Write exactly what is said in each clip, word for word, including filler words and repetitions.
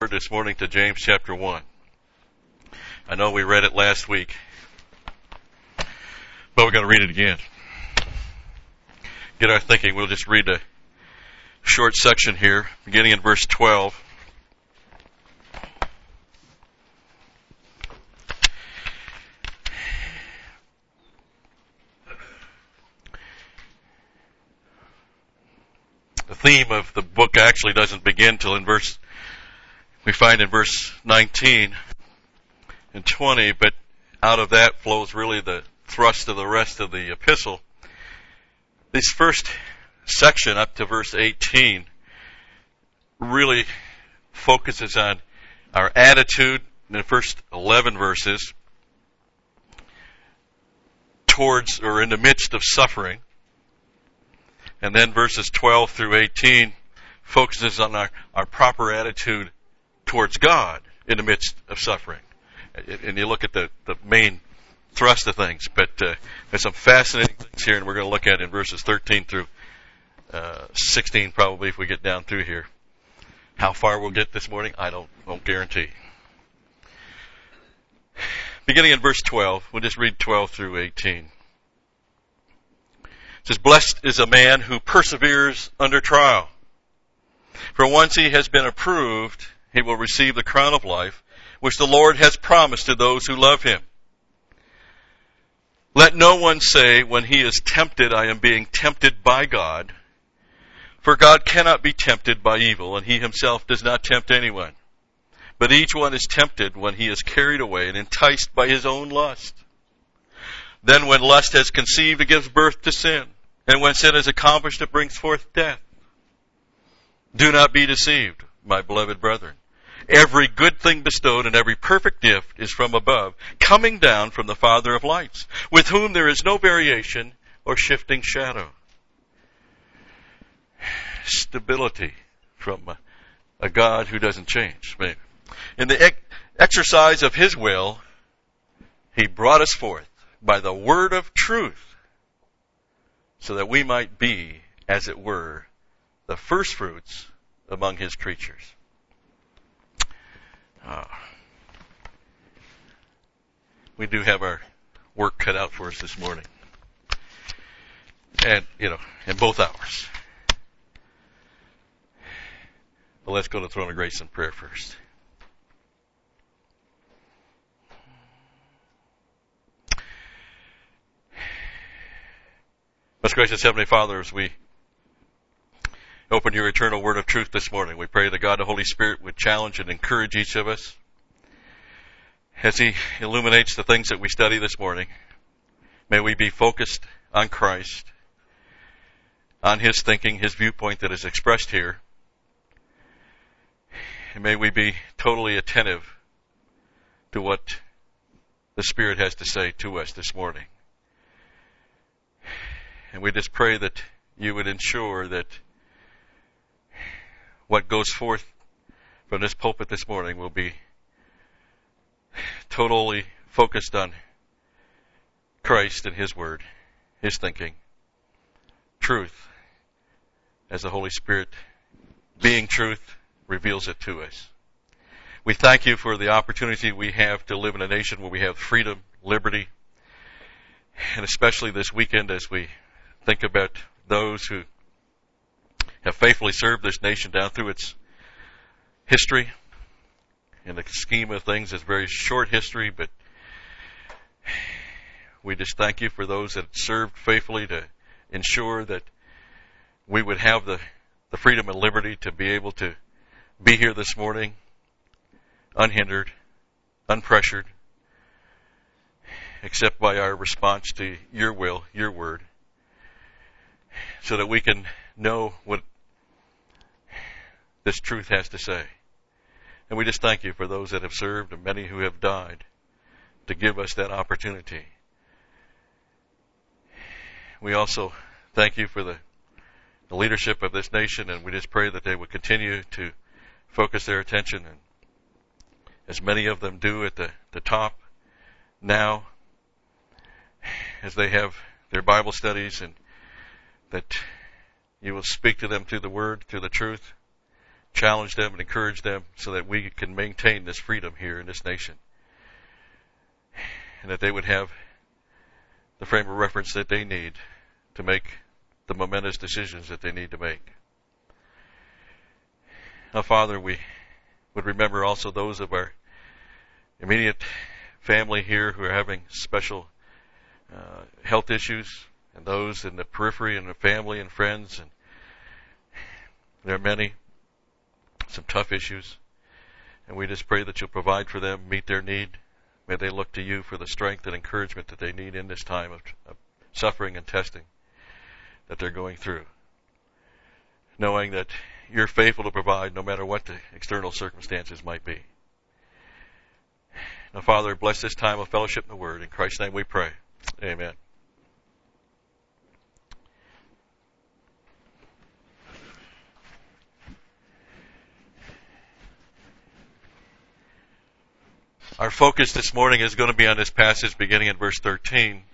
This morning to James chapter one. I know we read it last week, but we're going to read it again. Get our thinking. We'll just read a short section here, beginning in verse twelve. The theme of the book actually doesn't begin till in verse we find in verse nineteen and twenty, but out of that flows really the thrust of the rest of the epistle. This first section up to verse eighteen really focuses on our attitude in the first eleven verses towards or in the midst of suffering. And then verses twelve through eighteen focuses on our, our proper attitude towards God in the midst of suffering. And you look at the, the main thrust of things, but uh, there's some fascinating things here, and we're going to look at in verses thirteen through uh, sixteen probably if we get down through here. How far we'll get this morning, I don't won't guarantee. Beginning in verse twelve, we'll just read twelve through eighteen. It says, "Blessed is a man who perseveres under trial. For once he has been approved, he will receive the crown of life, which the Lord has promised to those who love him. Let no one say when he is tempted, I am being tempted by God. For God cannot be tempted by evil, and he himself does not tempt anyone. But each one is tempted when he is carried away and enticed by his own lust. Then when lust has conceived, it gives birth to sin. And when sin is accomplished, it brings forth death. Do not be deceived, my beloved brethren. Every good thing bestowed and every perfect gift is from above, coming down from the Father of lights, with whom there is no variation or shifting shadow." Stability from a, a God who doesn't change. In the ex- exercise of his will, he brought us forth by the word of truth, so that we might be, as it were, the first fruits among his creatures. Uh, we do have our work cut out for us this morning. And, you know, in both hours. But let's go to the throne of grace in prayer first. Most gracious Heavenly Father, as we open your eternal word of truth this morning, we pray that God the Holy Spirit would challenge and encourage each of us as he illuminates the things that we study this morning. May we be focused on Christ, on his thinking, his viewpoint that is expressed here. And may we be totally attentive to what the Spirit has to say to us this morning. And we just pray that you would ensure that what goes forth from this pulpit this morning will be totally focused on Christ and his word, his thinking, truth, as the Holy Spirit, being truth, reveals it to us. We thank you for the opportunity we have to live in a nation where we have freedom, liberty, and especially this weekend as we think about those who have faithfully served this nation down through its history. In the scheme of things, it's a very short history, but we just thank you for those that served faithfully to ensure that we would have the, the freedom and liberty to be able to be here this morning, unhindered, unpressured, except by our response to your will, your word, so that we can know what this truth has to say. And we just thank you for those that have served and many who have died to give us that opportunity. We also thank you for the, the leadership of this nation, and we just pray that they would continue to focus their attention, and as many of them do at the, the top now, as they have their Bible studies, and that you will speak to them through the Word, through the truth, challenge them and encourage them so that we can maintain this freedom here in this nation. And that they would have the frame of reference that they need to make the momentous decisions that they need to make. Now, Father, we would remember also those of our immediate family here who are having special uh, health issues, and those in the periphery and the family and friends. And there are many, some tough issues. And we just pray that you'll provide for them, meet their need. May they look to you for the strength and encouragement that they need in this time of, of suffering and testing that they're going through. Knowing that you're faithful to provide no matter what the external circumstances might be. Now, Father, bless this time of fellowship in the Word. In Christ's name we pray. Amen. Our focus this morning is going to be on this passage beginning in verse thirteen.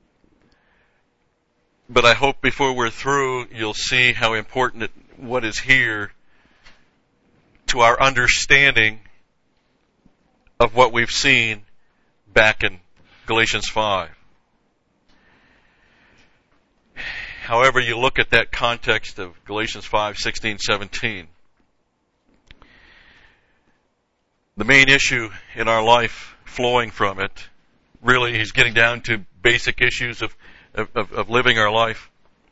But I hope before we're through, you'll see how important it, what is here to our understanding of what we've seen back in Galatians five. However you look at that context of Galatians five, sixteen, seventeen, the main issue in our life flowing from it, really he's getting down to basic issues of, of, of living our life.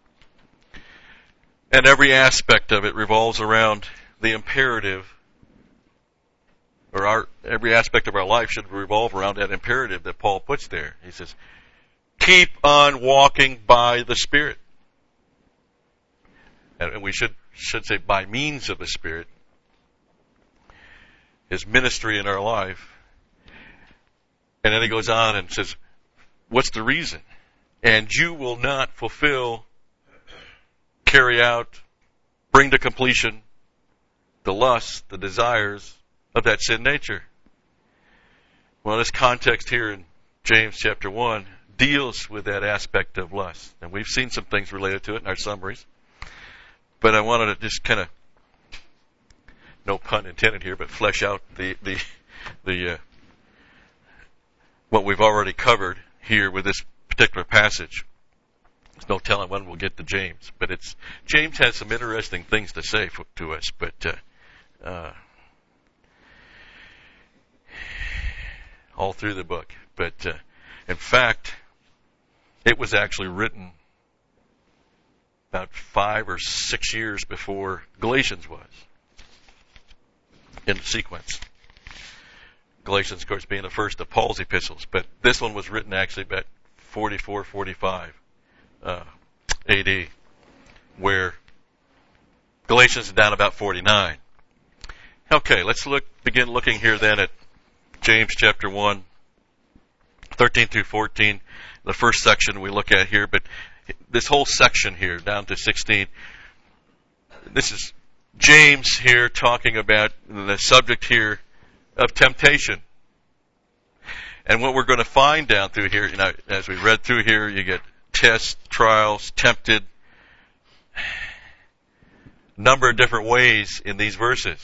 And every aspect of it revolves around the imperative, or our every aspect of our life should revolve around that imperative that Paul puts there. He says, keep on walking by the Spirit. And we should should say by means of the Spirit. His ministry in our life. And then he goes on and says, what's the reason? And you will not fulfill, carry out, bring to completion the lusts, the desires of that sin nature. Well, this context here in James chapter one deals with that aspect of lust. And we've seen some things related to it in our summaries. But I wanted to just kind of, no pun intended here, but flesh out the the the uh, what we've already covered here with this particular passage. There's no telling when we'll get to James, but it's James has some interesting things to say for, to us. But uh, uh, all through the book. But uh, in fact, it was actually written about five or six years before Galatians was in the sequence. Galatians, of course, being the first of Paul's epistles, but this one was written actually about forty-four, forty-five uh, A D, where Galatians is down about forty-nine. Okay, let's look begin looking here then at James chapter one, thirteen through fourteen, the first section we look at here, but this whole section here down to sixteen, this is James here talking about the subject here of temptation. And what we're going to find down through here, you know, as we read through here, you get tests, trials, tempted, number of different ways in these verses.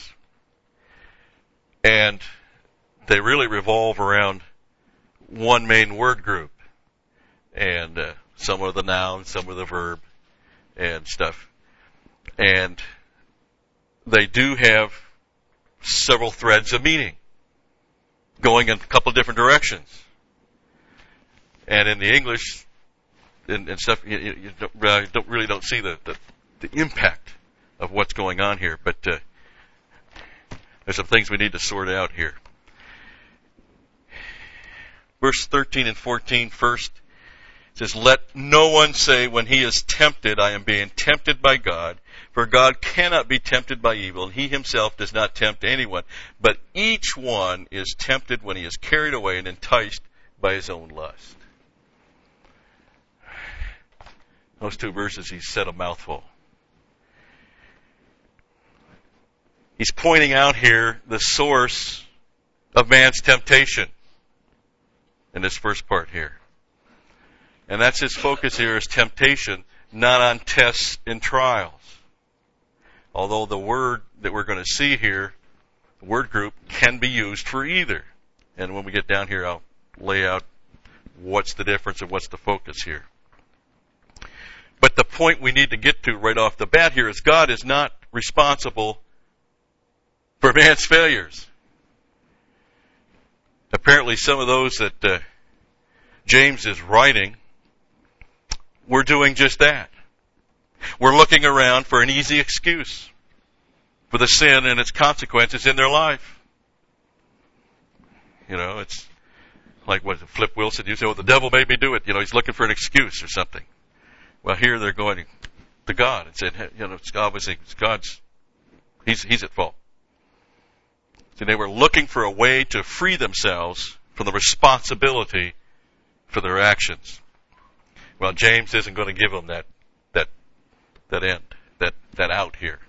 And they really revolve around one main word group. And uh, some are the noun, some are the verb, and stuff. And they do have several threads of meaning going in a couple of different directions. And in the English and, and stuff, you, you don't, uh, don't really don't see the, the, the impact of what's going on here. But uh, there's some things we need to sort out here. Verse thirteen and fourteen first. It says, let no one say when he is tempted, I am being tempted by God. For God cannot be tempted by evil, and he himself does not tempt anyone. But each one is tempted when he is carried away and enticed by his own lust. Those two verses, he said a mouthful. He's pointing out here the source of man's temptation in this first part here. And that's his focus here is temptation, not on tests and trials. Although the word that we're going to see here, the word group, can be used for either. And when we get down here, I'll lay out what's the difference and what's the focus here. But the point we need to get to right off the bat here is God is not responsible for man's failures. Apparently some of those that uh, James is writing were doing just that. We're looking around for an easy excuse for the sin and its consequences in their life. You know, it's like what Flip Wilson used to say, well, the devil made me do it. You know, he's looking for an excuse or something. Well, here they're going to God and said, hey, you know, it's obviously it's God's, he's, he's at fault. See, they were looking for a way to free themselves from the responsibility for their actions. Well, James isn't going to give them that, that, that end, that, that out here.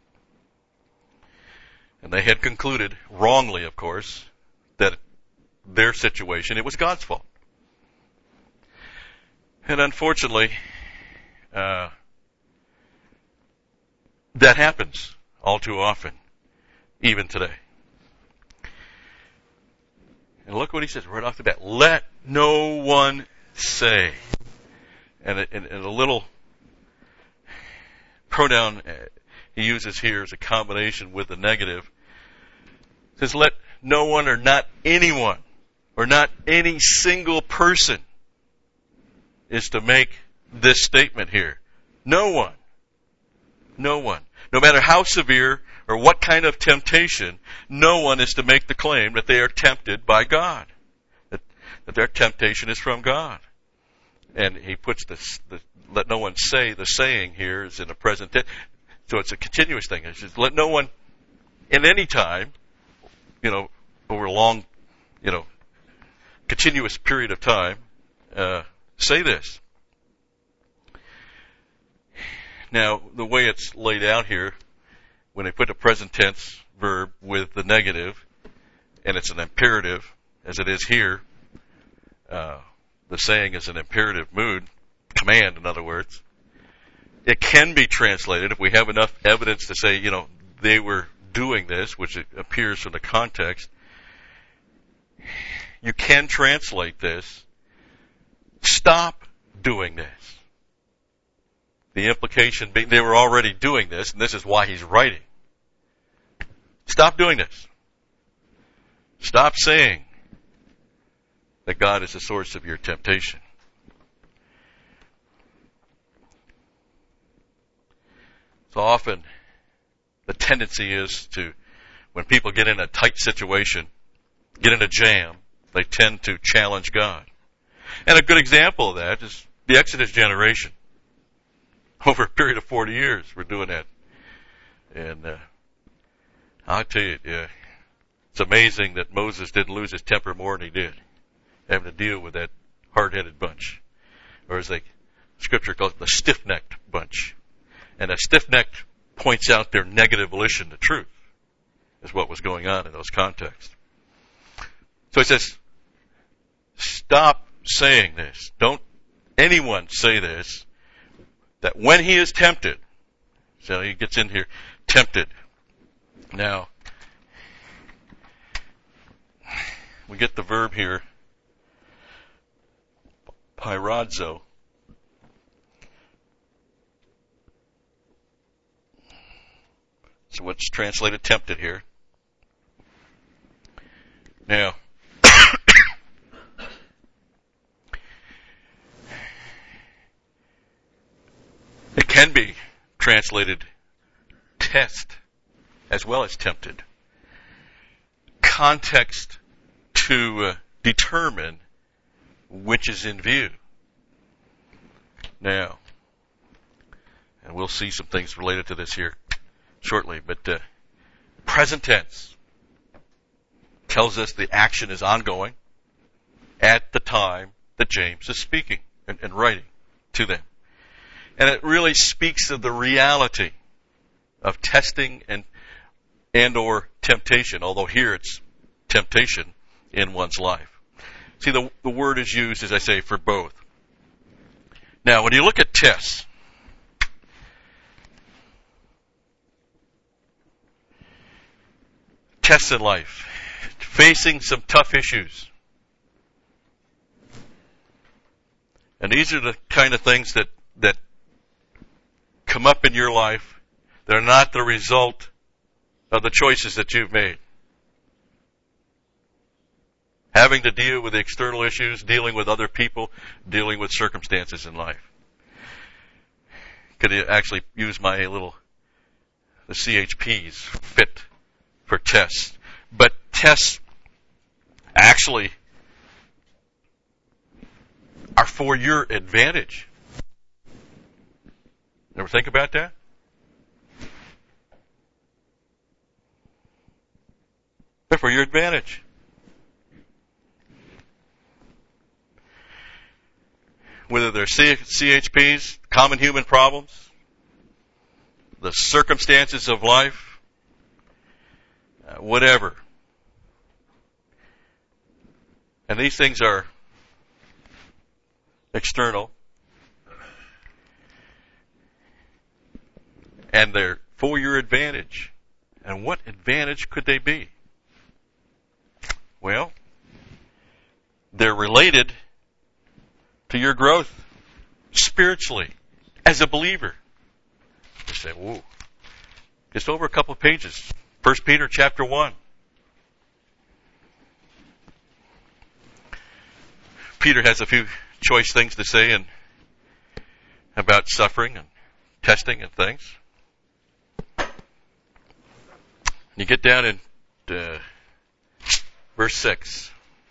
And they had concluded, wrongly of course, that their situation, it was God's fault. And unfortunately, uh, that happens all too often, even today. And look what he says right off the bat. Let no one say. And a, and a little pronoun he uses here is a combination with the negative. It says, let no one or not anyone or not any single person is to make this statement here. No one. No one. No matter how severe or what kind of temptation, no one is to make the claim that they are tempted by God. That, that their temptation is from God. And he puts this, the, let no one say, the saying here is in the present tense. So it's a continuous thing. It says, let no one in any time, you know, over a long, you know, continuous period of time, uh, say this. Now, the way it's laid out here, when they put a present tense verb with the negative, and it's an imperative, as it is here, uh, the saying is an imperative mood, command, in other words. It can be translated, if we have enough evidence to say, you know, they were doing this, which it appears from the context, you can translate this, stop doing this. The implication being they were already doing this, and this is why he's writing. Stop doing this. Stop saying that God is the source of your temptation. So often, the tendency is to, when people get in a tight situation, get in a jam, they tend to challenge God. And a good example of that is the Exodus generation. Over a period of forty years, we're doing that. And uh, I'll tell you, yeah, it's amazing that Moses didn't lose his temper more than he did, having to deal with that hard-headed bunch. Or as the scripture calls it, the stiff-necked bunch. And a stiff-necked points out their negative volition to truth, is what was going on in those contexts. So he says, stop saying this. Don't anyone say this. That when he is tempted, so he gets in here, tempted. Now, we get the verb here, pyradzo. So what's translated tempted here. Now, it can be translated test as well as tempted. Context to uh, determine which is in view. Now, and we'll see some things related to this here shortly, but uh, present tense tells us the action is ongoing at the time that James is speaking and, and writing to them. And it really speaks of the reality of testing and and or temptation, although here it's temptation in one's life. See, the, the word is used, as I say, for both. Now, when you look at tests, tests in life, facing some tough issues. And these are the kind of things that, that come up in your life. They're not the result of the choices that you've made. Having to deal with the external issues, dealing with other people, dealing with circumstances in life. Could actually use my little, the C H Ps fit for tests. But tests actually are for your advantage. Ever think about that? They're for your advantage. Whether they're C H Ps, common human problems, the circumstances of life, uh, whatever. And these things are external. And they're for your advantage. And what advantage could they be? Well, they're related to your growth spiritually as a believer. You say, whoa. Just over a couple of pages. First Peter chapter one. Peter has a few choice things to say and about suffering and testing and things. You get down in uh, verse six.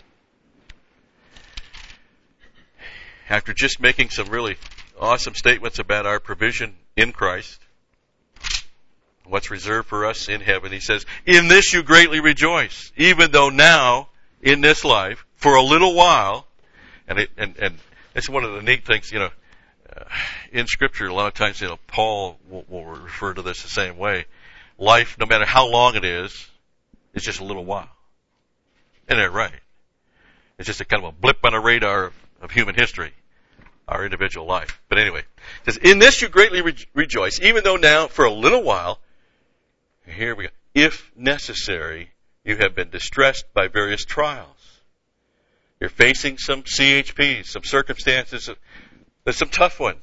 After just making some really awesome statements about our provision in Christ, what's reserved for us in heaven, he says, in this you greatly rejoice, even though now, in this life, for a little while, and it, and, and it's one of the neat things, you know, uh, in Scripture, a lot of times, you know, Paul will, will refer to this the same way. Life, no matter how long it is, is just a little while. Isn't that right? It's just a kind of a blip on the radar of, of human history, our individual life. But anyway, it says, in this you greatly re- rejoice, even though now, for a little while, here we go, if necessary, you have been distressed by various trials. You're facing some C H Ps, some circumstances, there's some tough ones.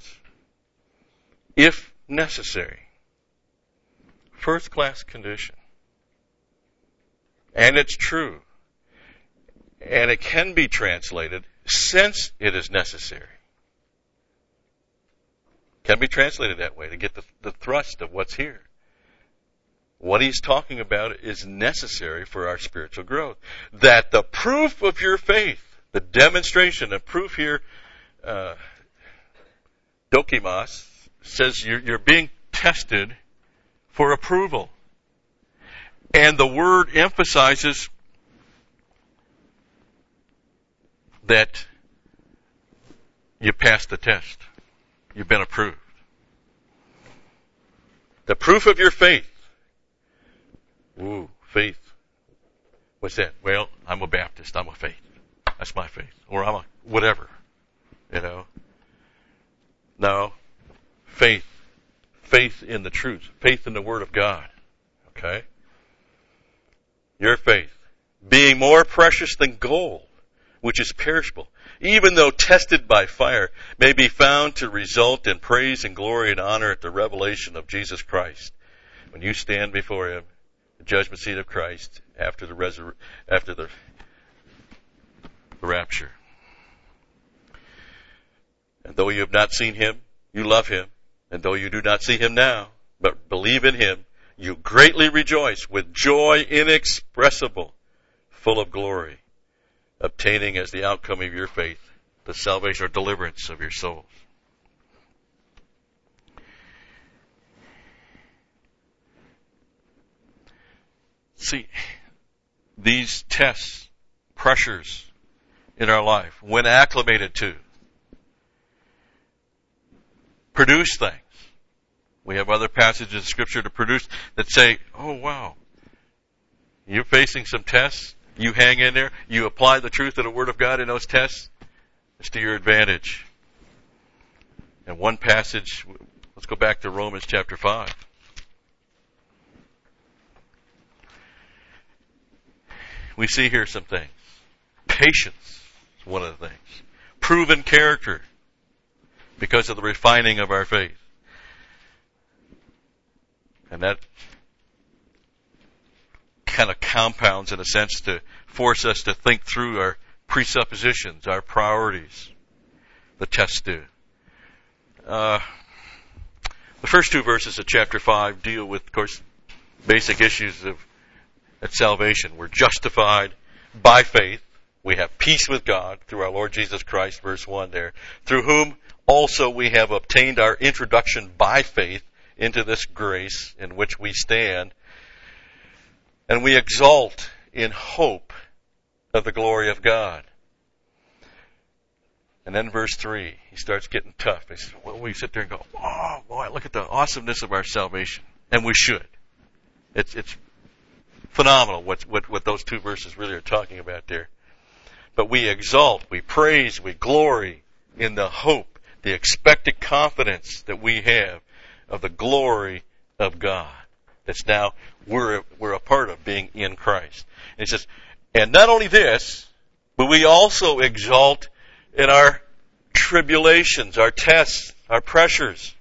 If necessary. First class condition. And it's true. And it can be translated, since it is necessary. Can be translated that way to get the, the thrust of what's here. What he's talking about is necessary for our spiritual growth. That the proof of your faith, the demonstration of proof here, uh, dokimos, says you're, you're being tested for approval. And the word emphasizes that you passed the test. You've been approved. The proof of your faith. Ooh, faith. What's that? Well, I'm a Baptist. I'm a faith. That's my faith. Or I'm a whatever. You know. No. Faith. Faith in the truth. Faith in the Word of God. Okay? Your faith. Being more precious than gold, which is perishable, even though tested by fire, may be found to result in praise and glory and honor at the revelation of Jesus Christ. When you stand before Him, the judgment seat of Christ, after the resur- after the rapture. And though you have not seen Him, you love Him. And though you do not see Him now, but believe in Him, you greatly rejoice with joy inexpressible, full of glory, obtaining as the outcome of your faith the salvation or deliverance of your souls. See, these tests, pressures in our life, when acclimated to, produce things. We have other passages of Scripture to produce that say, oh wow, you're facing some tests, you hang in there, you apply the truth of the Word of God in those tests, it's to your advantage. And one passage, let's go back to Romans chapter five. we see here some things. Patience is one of the things. Proven character because of the refining of our faith. And that kind of compounds in a sense to force us to think through our presuppositions, our priorities. The tests do. Uh, the first two verses of chapter five deal with, of course, basic issues of at salvation. We're justified by faith. We have peace with God through our Lord Jesus Christ, verse one there, through whom also we have obtained our introduction by faith into this grace in which we stand. And we exult in hope of the glory of God. And then verse three, he starts getting tough. He says, well, we sit there and go, oh, boy, look at the awesomeness of our salvation. And we should. It's it's phenomenal what, what, what those two verses really are talking about there. But we exalt, we praise, we glory in the hope, the expected confidence that we have of the glory of God. That's now we're we're a part of being in Christ. And it says, and not only this, but we also exalt in our tribulations, our tests, our pressures.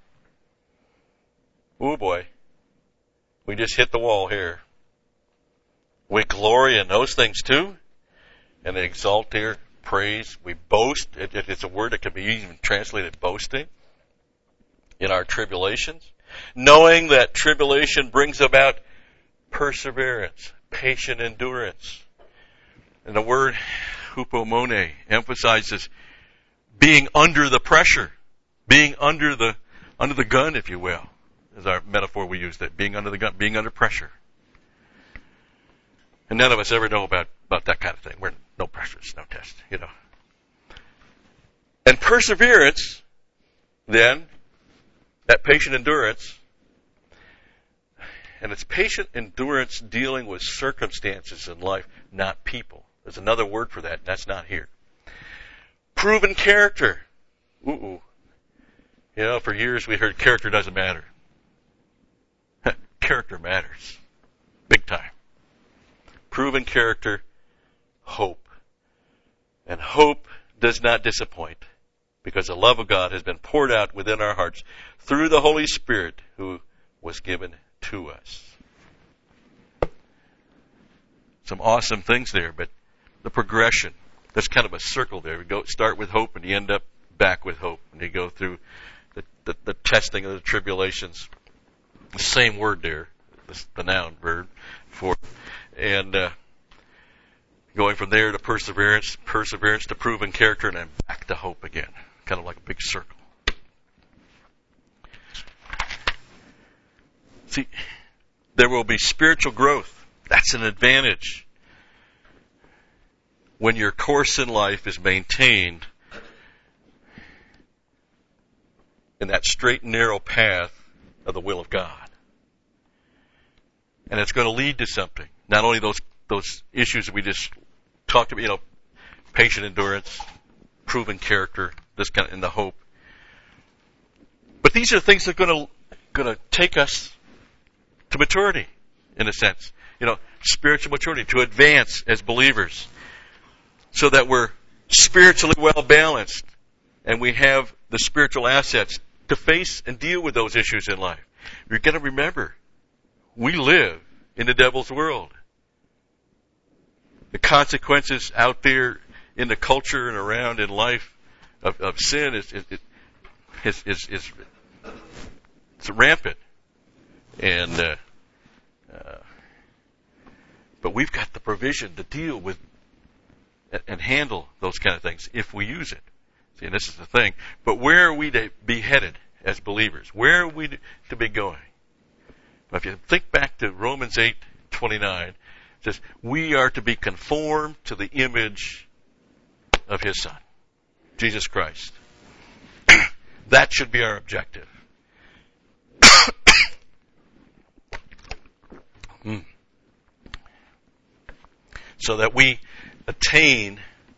Oh boy, we just hit the wall here. We glory in those things too, and they exalt here, praise. We boast. It, it, it's a word that can be even translated boasting in our tribulations, knowing that tribulation brings about perseverance, patient endurance. And the word hupomone emphasizes being under the pressure, being under the under the gun, if you will, is our metaphor we use that, being under the gun, being under pressure. And none of us ever know about, about that kind of thing. We're no pressures, no test, you know. And perseverance, then, that patient endurance, and it's patient endurance dealing with circumstances in life, not people. There's another word for that. That's not here. Proven character. Ooh. You know, for years we heard character doesn't matter. Character matters. Big time. Proven character, hope. And hope does not disappoint because the love of God has been poured out within our hearts through the Holy Spirit who was given to us. Some awesome things there, but the progression, there's kind of a circle there. We go start with hope and you end up back with hope. And you go through the, the, the testing of the tribulations. The same word there, the, the noun verb for, and uh, going from there to perseverance, perseverance to proven character, and then back to hope again. Kind of like a big circle. See, there will be spiritual growth. That's an advantage when your course in life is maintained in that straight and narrow path of the will of God. And it's going to lead to something. Not only those those issues that we just talked about, you know, patient endurance, proven character, this kind of, and the hope. But these are things that are going to going to take us to maturity, in a sense. You know, spiritual maturity, to advance as believers, so that we're spiritually well balanced, and we have the spiritual assets to face and deal with those issues in life. You're going to remember, we live in the devil's world. The consequences out there in the culture and around in life of, of sin is is, is, is, is it's rampant. And uh, uh, but we've got the provision to deal with and, and handle those kind of things if we use it. See, and this is the thing. But where are we to be headed as believers? Where are we to be going? If you think back to Romans eight twenty-nine, it says, we are to be conformed to the image of His Son, Jesus Christ. That should be our objective. mm. So that we attain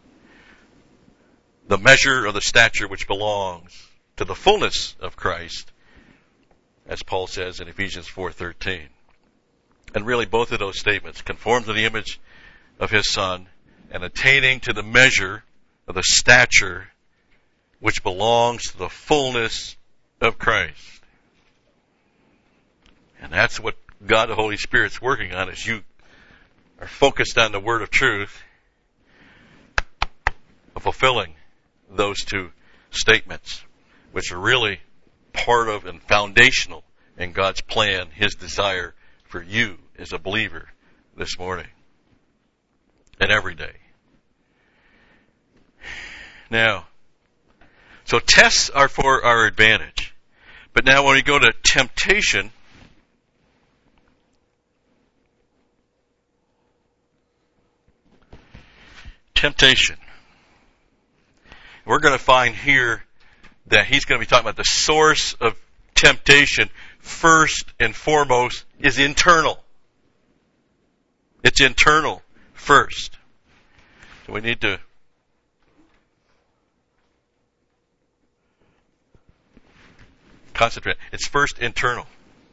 the measure of the stature which belongs to the fullness of Christ, as Paul says in Ephesians four thirteen. And really both of those statements, conform to the image of His Son and attaining to the measure of the stature which belongs to the fullness of Christ. And that's what God the Holy Spirit's working on as you are focused on the word of truth, of fulfilling those two statements, which are really part of and foundational in God's plan, His desire for you as a believer this morning and every day. Now, so tests are for our advantage. But now when we go to temptation, temptation, we're going to find here that he's going to be talking about the source of temptation first and foremost is internal. It's internal first. So we need to concentrate. It's first internal.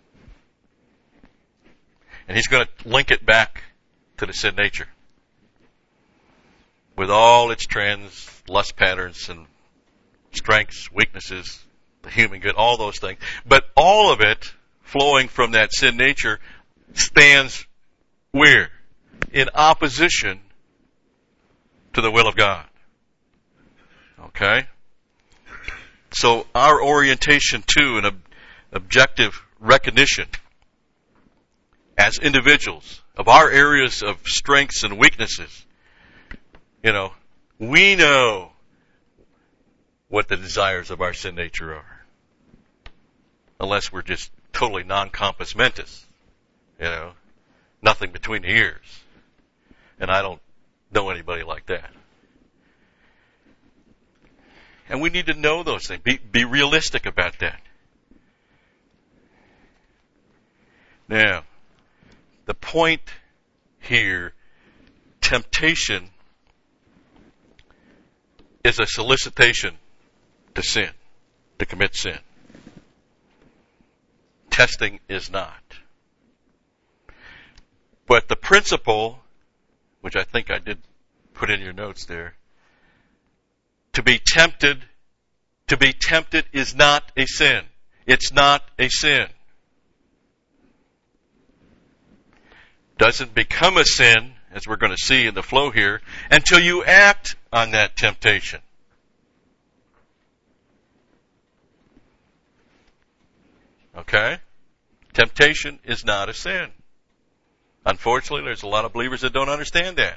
And he's going to link it back to the sin nature with all its trends, lust patterns, and strengths, weaknesses, the human good, all those things. But all of it flowing from that sin nature stands where? In opposition to the will of God. Okay? So our orientation to an ob- objective recognition as individuals of our areas of strengths and weaknesses, you know, we know what the desires of our sin nature are. Unless we're just totally non-compos mentis, you know, nothing between the ears. And I don't know anybody like that. And we need to know those things. Be, be realistic about that. Now, the point here, temptation is a solicitation to sin, to commit sin. Testing is not. But the principle, which I think I did put in your notes there, to be tempted, to be tempted is not a sin. It's not a sin. Doesn't become a sin, as we're going to see in the flow here, until you act on that temptation. Okay? Temptation is not a sin. Unfortunately, there's a lot of believers that don't understand that.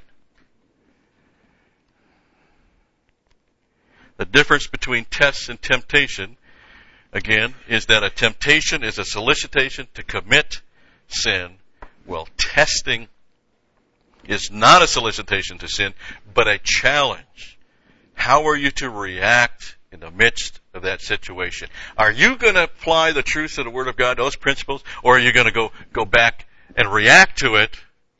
The difference between tests and temptation, again, is that a temptation is a solicitation to commit sin, while testing is not a solicitation to sin, but a challenge. How are you to react in the midst of that situation? Are you going to apply the truths of the Word of God, those principles, or are you going to go, go back and react to it?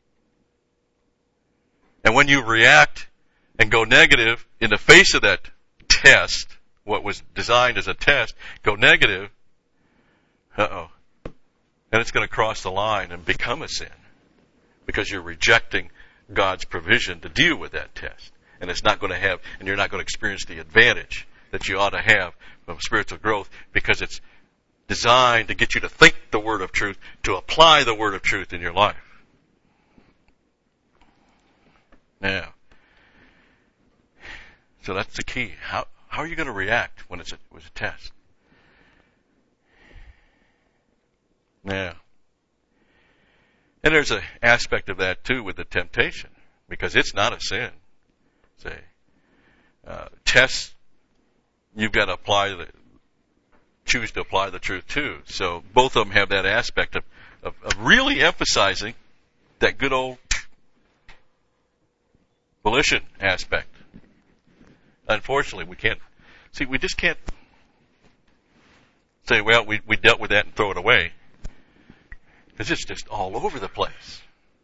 And when you react and go negative in the face of that test, what was designed as a test, go negative, uh-oh. And it's going to cross the line and become a sin because you're rejecting God's provision to deal with that test. And it's not going to have, and you're not going to experience the advantage that you ought to have from spiritual growth because it's designed to get you to think the word of truth, to apply the word of truth in your life. Now, so that's the key. How how are you going to react when it's a, it was a test? Now, and there's an aspect of that too with the temptation because it's not a sin. Say, uh, tests, you've got to apply the, choose to apply the truth too. So both of them have that aspect of, of, of really emphasizing that good old volition aspect. Unfortunately, we can't, see, we just can't say, well, we, we dealt with that and throw it away. Because it's just all over the place.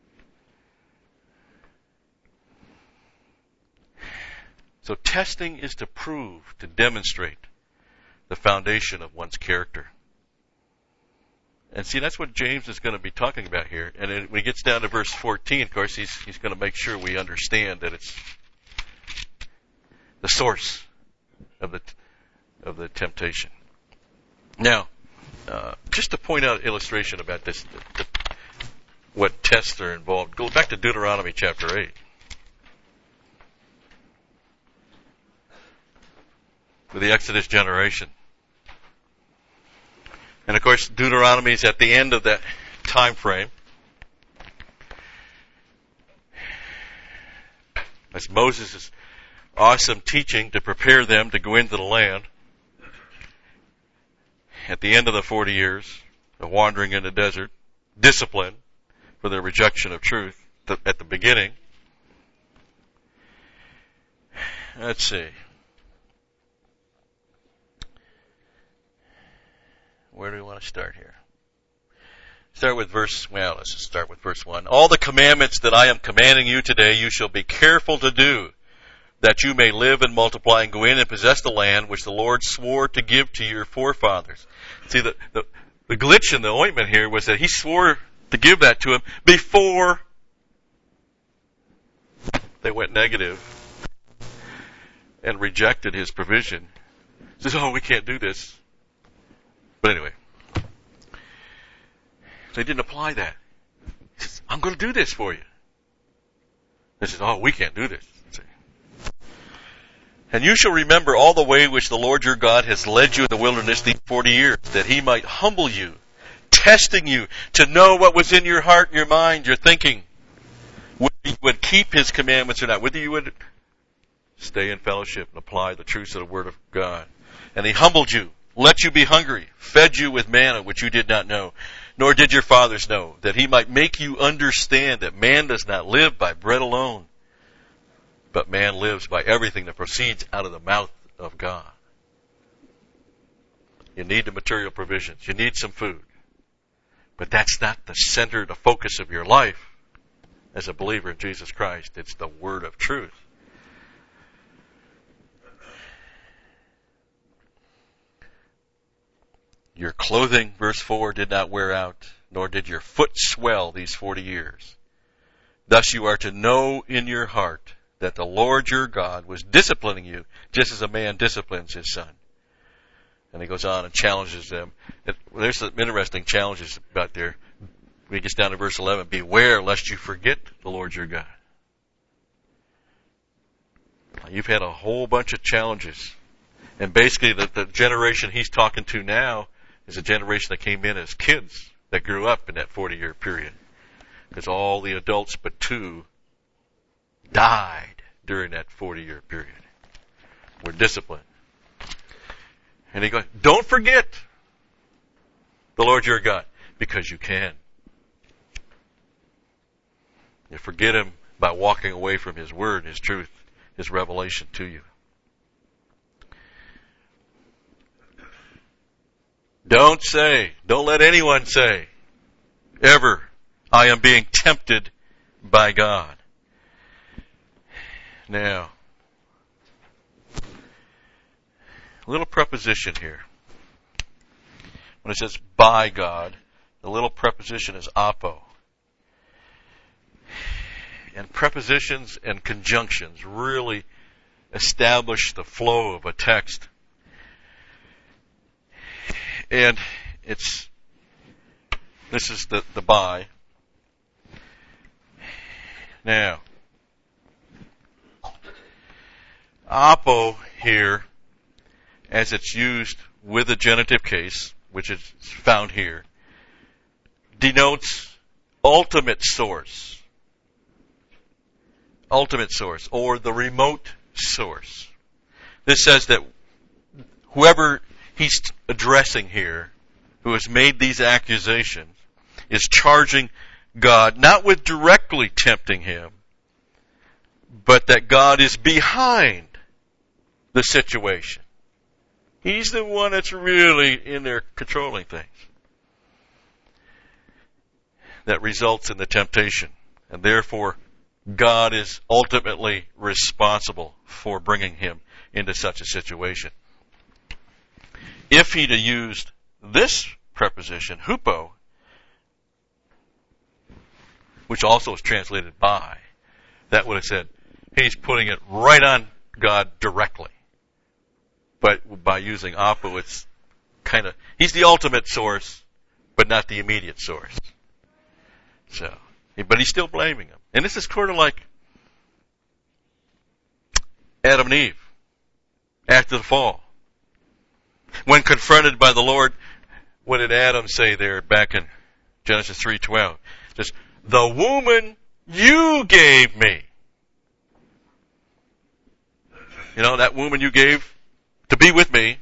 So testing is to prove, to demonstrate the foundation of one's character. And see, that's what James is going to be talking about here. And it, when he gets down to verse fourteen, of course, he's, he's going to make sure we understand that it's the source of the of the temptation. Now, uh, just to point out an illustration about this, the, the, what tests are involved, go back to Deuteronomy chapter eight. With the Exodus generation. And of course, Deuteronomy is at the end of that time frame. That's Moses' awesome teaching to prepare them to go into the land. At the end of the forty years of wandering in the desert, discipline for their rejection of truth at the beginning. Let's see. Where do we want to start here? Start with verse, well, let's just start with verse one. All the commandments that I am commanding you today, you shall be careful to do, that you may live and multiply and go in and possess the land which the Lord swore to give to your forefathers. See, the, the, the glitch in the ointment here was that he swore to give that to him before they went negative and rejected his provision. He says, oh, we can't do this. But anyway, they didn't apply that. He says, I'm going to do this for you. They says, oh, we can't do this. And you shall remember all the way which the Lord your God has led you in the wilderness these forty years, that he might humble you, testing you to know what was in your heart, your mind, your thinking, whether you would keep his commandments or not, whether you would stay in fellowship and apply the truths of the Word of God. And he humbled you, let you be hungry, fed you with manna which you did not know, nor did your fathers know, that he might make you understand that man does not live by bread alone, but man lives by everything that proceeds out of the mouth of God. You need the material provisions. You need some food. But that's not the center, the focus of your life as a believer in Jesus Christ. It's the word of truth. Your clothing, verse four, did not wear out, nor did your foot swell these forty years. Thus you are to know in your heart that the Lord your God was disciplining you, just as a man disciplines his son. And he goes on and challenges them. There's some interesting challenges about there. When he gets down to verse eleven, beware lest you forget the Lord your God. You've had a whole bunch of challenges. And basically the, the generation he's talking to now is a generation that came in as kids that grew up in that forty-year period. Because all the adults but two died during that forty-year period. Were disciplined. And he goes, don't forget the Lord your God, because you can. You forget him by walking away from his word, his truth, his revelation to you. Don't say, don't let anyone say, ever, I am being tempted by God. Now, a little preposition here. When it says by God, the little preposition is apo. And prepositions and conjunctions really establish the flow of a text. And it's, this is the, the by. Now, apo here, as it's used with a genitive case, which is found here, denotes ultimate source. Ultimate source, or the remote source. This says that whoever he's addressing here, who has made these accusations, is charging God not with directly tempting him, but that God is behind the situation. He's the one that's really in there controlling things. That results in the temptation. And therefore, God is ultimately responsible for bringing him into such a situation. If he'd have used this preposition, hupo, which also is translated by, that would have said, he's putting it right on God directly. But by using apo, it's kind of, he's the ultimate source, but not the immediate source. So, but he's still blaming him. And this is sort of like Adam and Eve after the fall. When confronted by the Lord, what did Adam say there back in Genesis three twelve? Just, the woman you gave me. You know, that woman you gave to be with me,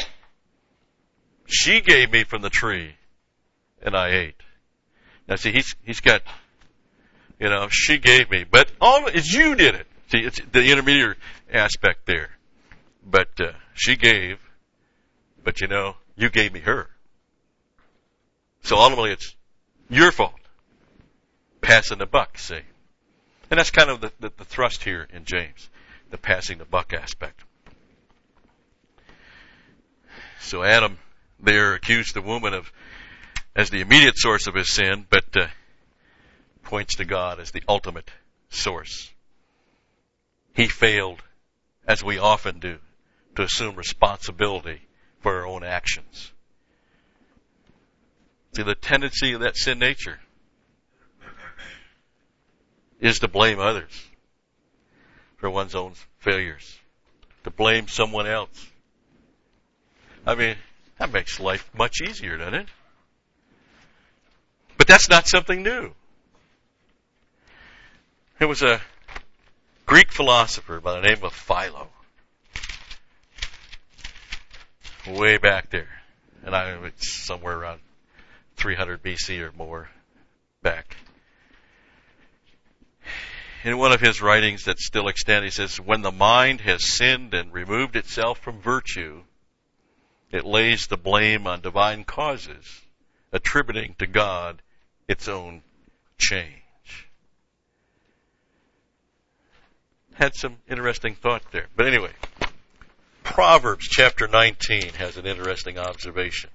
she gave me from the tree, and I ate. Now see, he's, he's got, you know, she gave me, but all is you did it. See, it's the intermediary aspect there. But uh, she gave, but you know, you gave me her. So ultimately it's your fault. Passing the buck, see. And that's kind of the, the, the thrust here in James, the passing the buck aspect. So Adam there accused the woman of as the immediate source of his sin, but uh, points to God as the ultimate source. He failed, as we often do, to assume responsibility for our own actions. See, the tendency of that sin nature is to blame others for one's own failures, to blame someone else. I mean, that makes life much easier, doesn't it? But that's not something new. There was a Greek philosopher by the name of Philo, way back there, and I it's somewhere around three hundred B C or more back. In one of his writings that still extant, he says, when the mind has sinned and removed itself from virtue, it lays the blame on divine causes, attributing to God its own change. Had some interesting thought there. But anyway, Proverbs chapter nineteen has an interesting observation.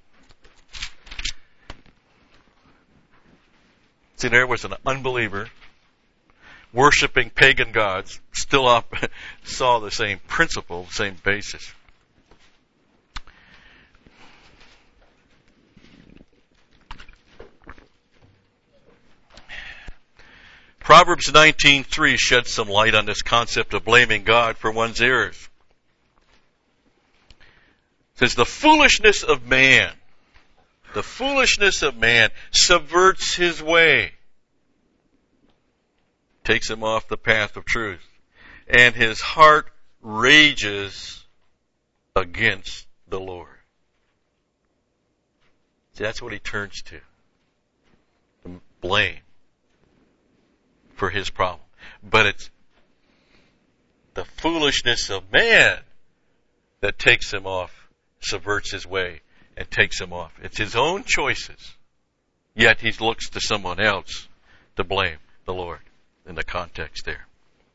See, there was an unbeliever worshiping pagan gods, still up, saw the same principle, same basis. Proverbs nineteen three sheds some light on this concept of blaming God for one's errors. It says, the foolishness of man, the foolishness of man subverts his way, takes him off the path of truth, and his heart rages against the Lord. See, that's what he turns to, the blame for his problem. But it's the foolishness of man that takes him off, subverts his way, and takes him off. It's his own choices. Yet he looks to someone else to blame the Lord in the context there.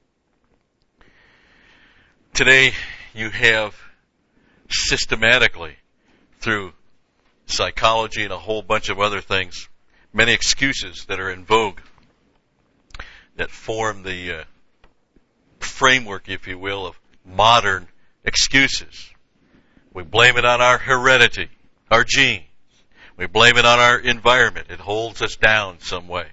Today you have systematically, through psychology and a whole bunch of other things, many excuses that are in vogue that form the uh, framework, if you will, of modern excuses. We blame it on our heredity, our genes. We blame it on our environment. It holds us down some way.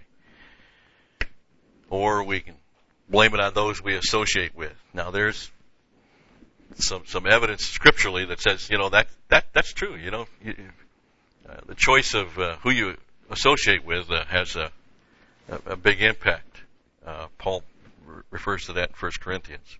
Or we can blame it on those we associate with. Now there's some some evidence scripturally that says, you know, that that that's true. You know, you, uh, the choice of uh, who you associate with uh, has a, a, a big impact. Uh, Paul re- refers to that in First Corinthians.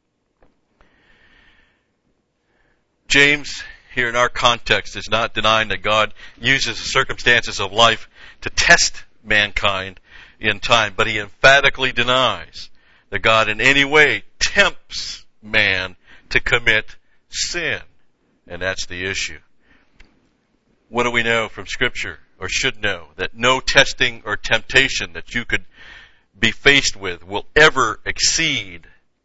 James, here in our context, is not denying that God uses the circumstances of life to test mankind in time, but he emphatically denies that God in any way tempts man to commit sin. And that's the issue. What do we know from Scripture, or should know? That no testing or temptation that you could be faced with will ever exceed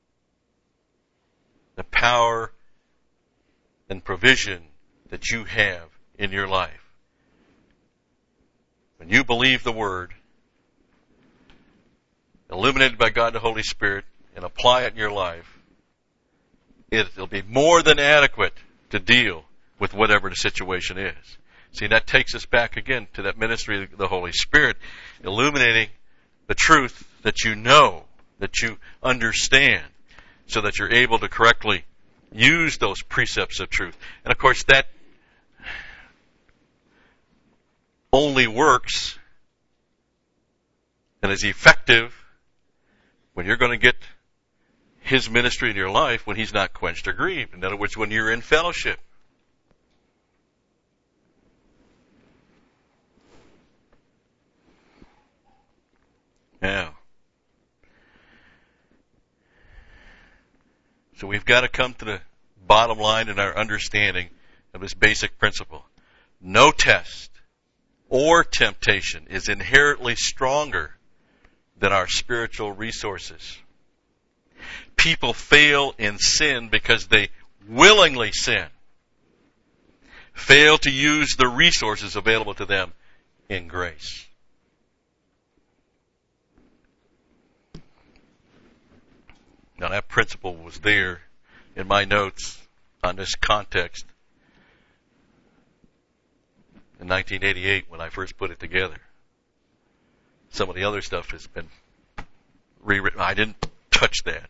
the power and provision that you have in your life. When you believe the Word, illuminated by God the Holy Spirit, and apply it in your life, it'll be more than adequate to deal with whatever the situation is. See, that takes us back again to that ministry of the Holy Spirit, illuminating the truth that you know, that you understand, so that you're able to correctly use those precepts of truth. And of course, that only works and is effective when you're going to get His ministry in your life when He's not quenched or grieved. In other words, when you're in fellowship. Now, so we've got to come to the bottom line in our understanding of this basic principle. No test or temptation is inherently stronger than our spiritual resources. People fail in sin because they willingly sin, fail to use the resources available to them in grace. Now that principle was there in my notes on this context in nineteen eighty-eight when I first put it together. Some of the other stuff has been rewritten. I didn't touch that.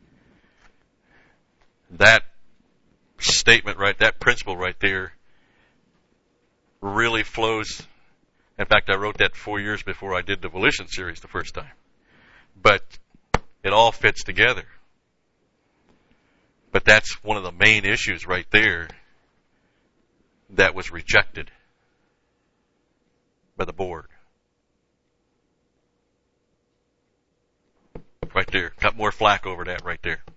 That statement right, that principle right there really flows. In fact, I wrote that four years before I did the Volition series the first time. But it all fits together. But that's one of the main issues right there that was rejected by the board. Right there. Got more flack over that right there.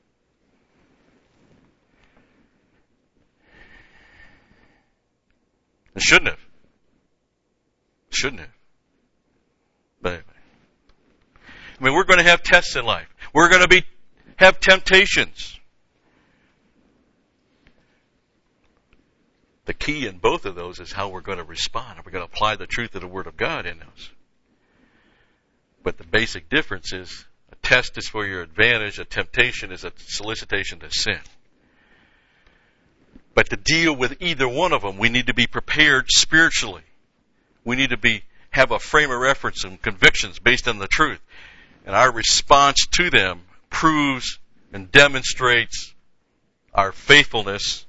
It shouldn't have. Shouldn't have. But anyway. I mean, we're going to have tests in life. We're going to be have temptations. The key in both of those is how we're going to respond. Are we going to apply the truth of the Word of God in those? But the basic difference is a test is for your advantage. A temptation is a solicitation to sin. But to deal with either one of them, we need to be prepared spiritually. We need to be have a frame of reference and convictions based on the truth. And our response to them proves and demonstrates our faithfulness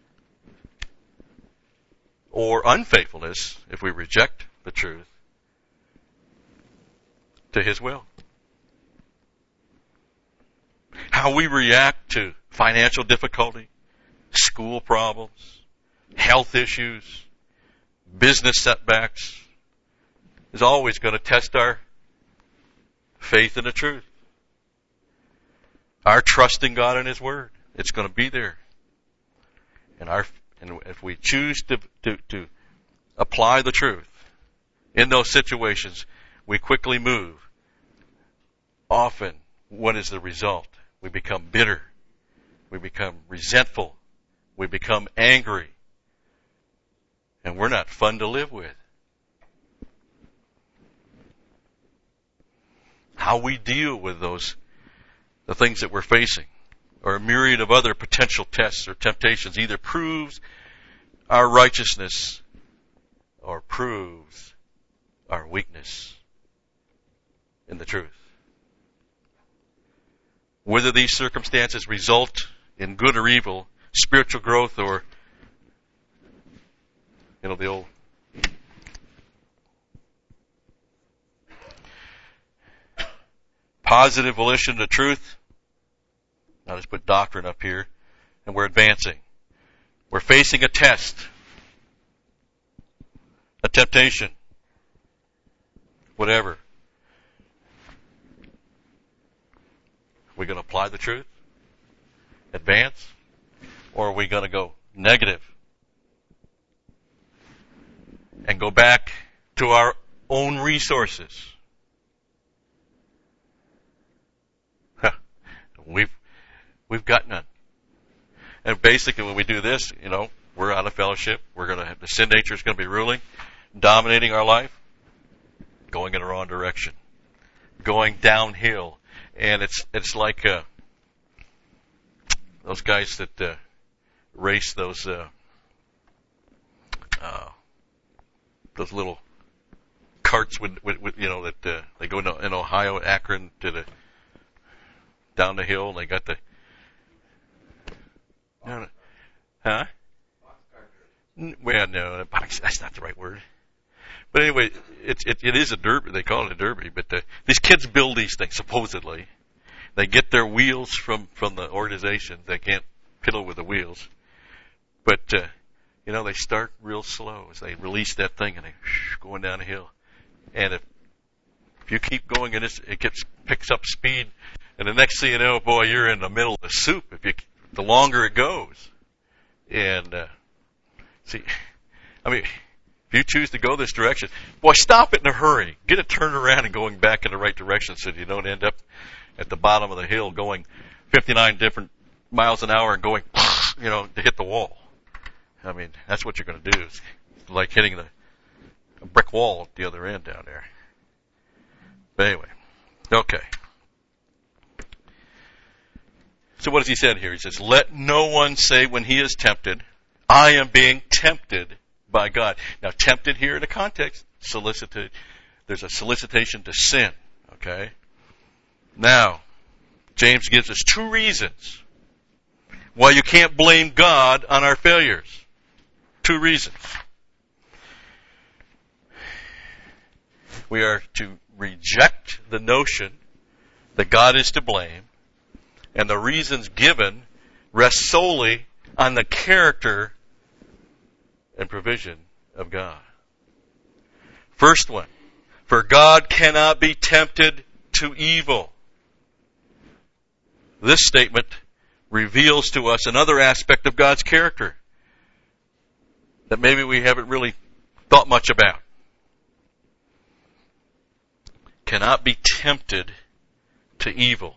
or unfaithfulness, if we reject the truth, to His will. How we react to financial difficulty, school problems, health issues, business setbacks, is always going to test our faith in the truth. Our trust in God and His Word. It's going to be there. And our and if we choose to, to, to apply the truth in those situations, we quickly move. Often, what is the result? We become bitter. We become resentful. We become angry. And we're not fun to live with. How we deal with those, the things that we're facing, or a myriad of other potential tests or temptations, either proves our righteousness or proves our weakness in the truth. Whether these circumstances result in good or evil, spiritual growth or, you know, the old positive volition to truth. I'll just put doctrine up here, and we're advancing. We're facing a test, a temptation, whatever. Are we going to apply the truth? Advance? Or are we going to go negative? And go back to our own resources? We've We've got none. And basically when we do this, you know, we're out of fellowship. We're going to have, the sin nature is going to be ruling, dominating our life, going in the wrong direction. going downhill. And it's it's like uh, those guys that uh, race those uh, uh, those little carts with, with, with you know that uh, they go in, in Ohio, Akron to the down the hill, and they got the no, no, huh? Well, no, that's not the right word. But anyway, it's it, it is a derby. They call it a derby. But the, these kids build these things supposedly. They get their wheels from from the organization. They can't piddle with the wheels, but uh, you know they start real slow as they release that thing and they whoosh, going down the hill. And if if you keep going and it's, it gets picks up speed, and the next thing you know, boy, you're in the middle of the soup. If you the longer it goes, and uh, see, I mean, if you choose to go this direction, boy, stop it in a hurry. Get it turned around and going back in the right direction so you don't end up at the bottom of the hill going fifty-nine different miles an hour and going, you know, to hit the wall. I mean, that's what you're going to do. It's like hitting the a brick wall at the other end down there. But anyway, okay. So what does he say here? He says, let no one say when he is tempted, I am being tempted by God. Now, tempted here in the context, solicited. There's a solicitation to sin. Okay? Now, James gives us two reasons why you can't blame God on our failures. Two reasons. We are to reject the notion that God is to blame, and the reasons given rest solely on the character and provision of God. First one, for God cannot be tempted to evil. This statement reveals to us another aspect of God's character that maybe we haven't really thought much about. Cannot be tempted to evil.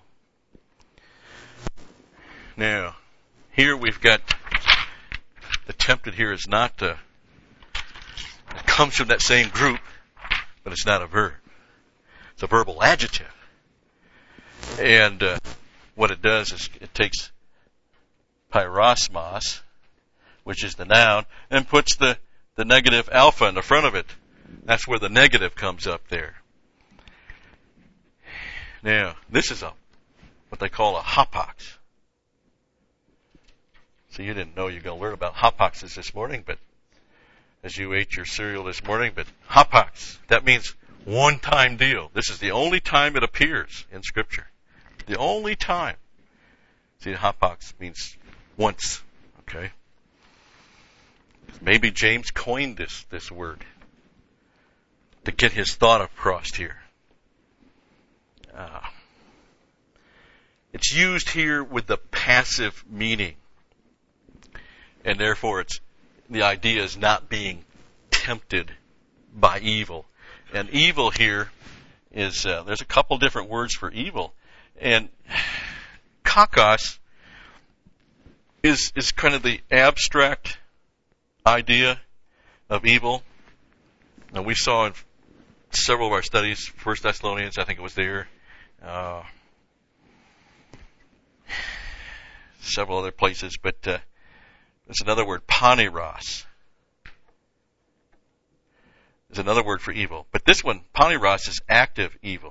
Now, here we've got the tempted here is not, uh, it comes from that same group, but it's not a verb. It's a verbal adjective. And uh, what it does is it takes pyrosmos, which is the noun, and puts the, the negative alpha in the front of it. That's where the negative comes up there. Now, this is a what they call a hapax. So you didn't know you're going to learn about hapaxes this morning, but as you ate your cereal this morning, but hapax, that means one-time deal. This is the only time it appears in Scripture. The only time. See, hapax means once, okay? Maybe James coined this, this word to get his thought across here. Uh, it's used here with the passive meaning. And therefore, it's the idea is not being tempted by evil. And evil here is, uh, there's a couple different words for evil. And kakos is, is kind of the abstract idea of evil. And we saw in several of our studies, First Thessalonians, I think it was there, uh, several other places, but uh, there's another word, paniros. There's another word for evil. But this one, paniros, is active evil.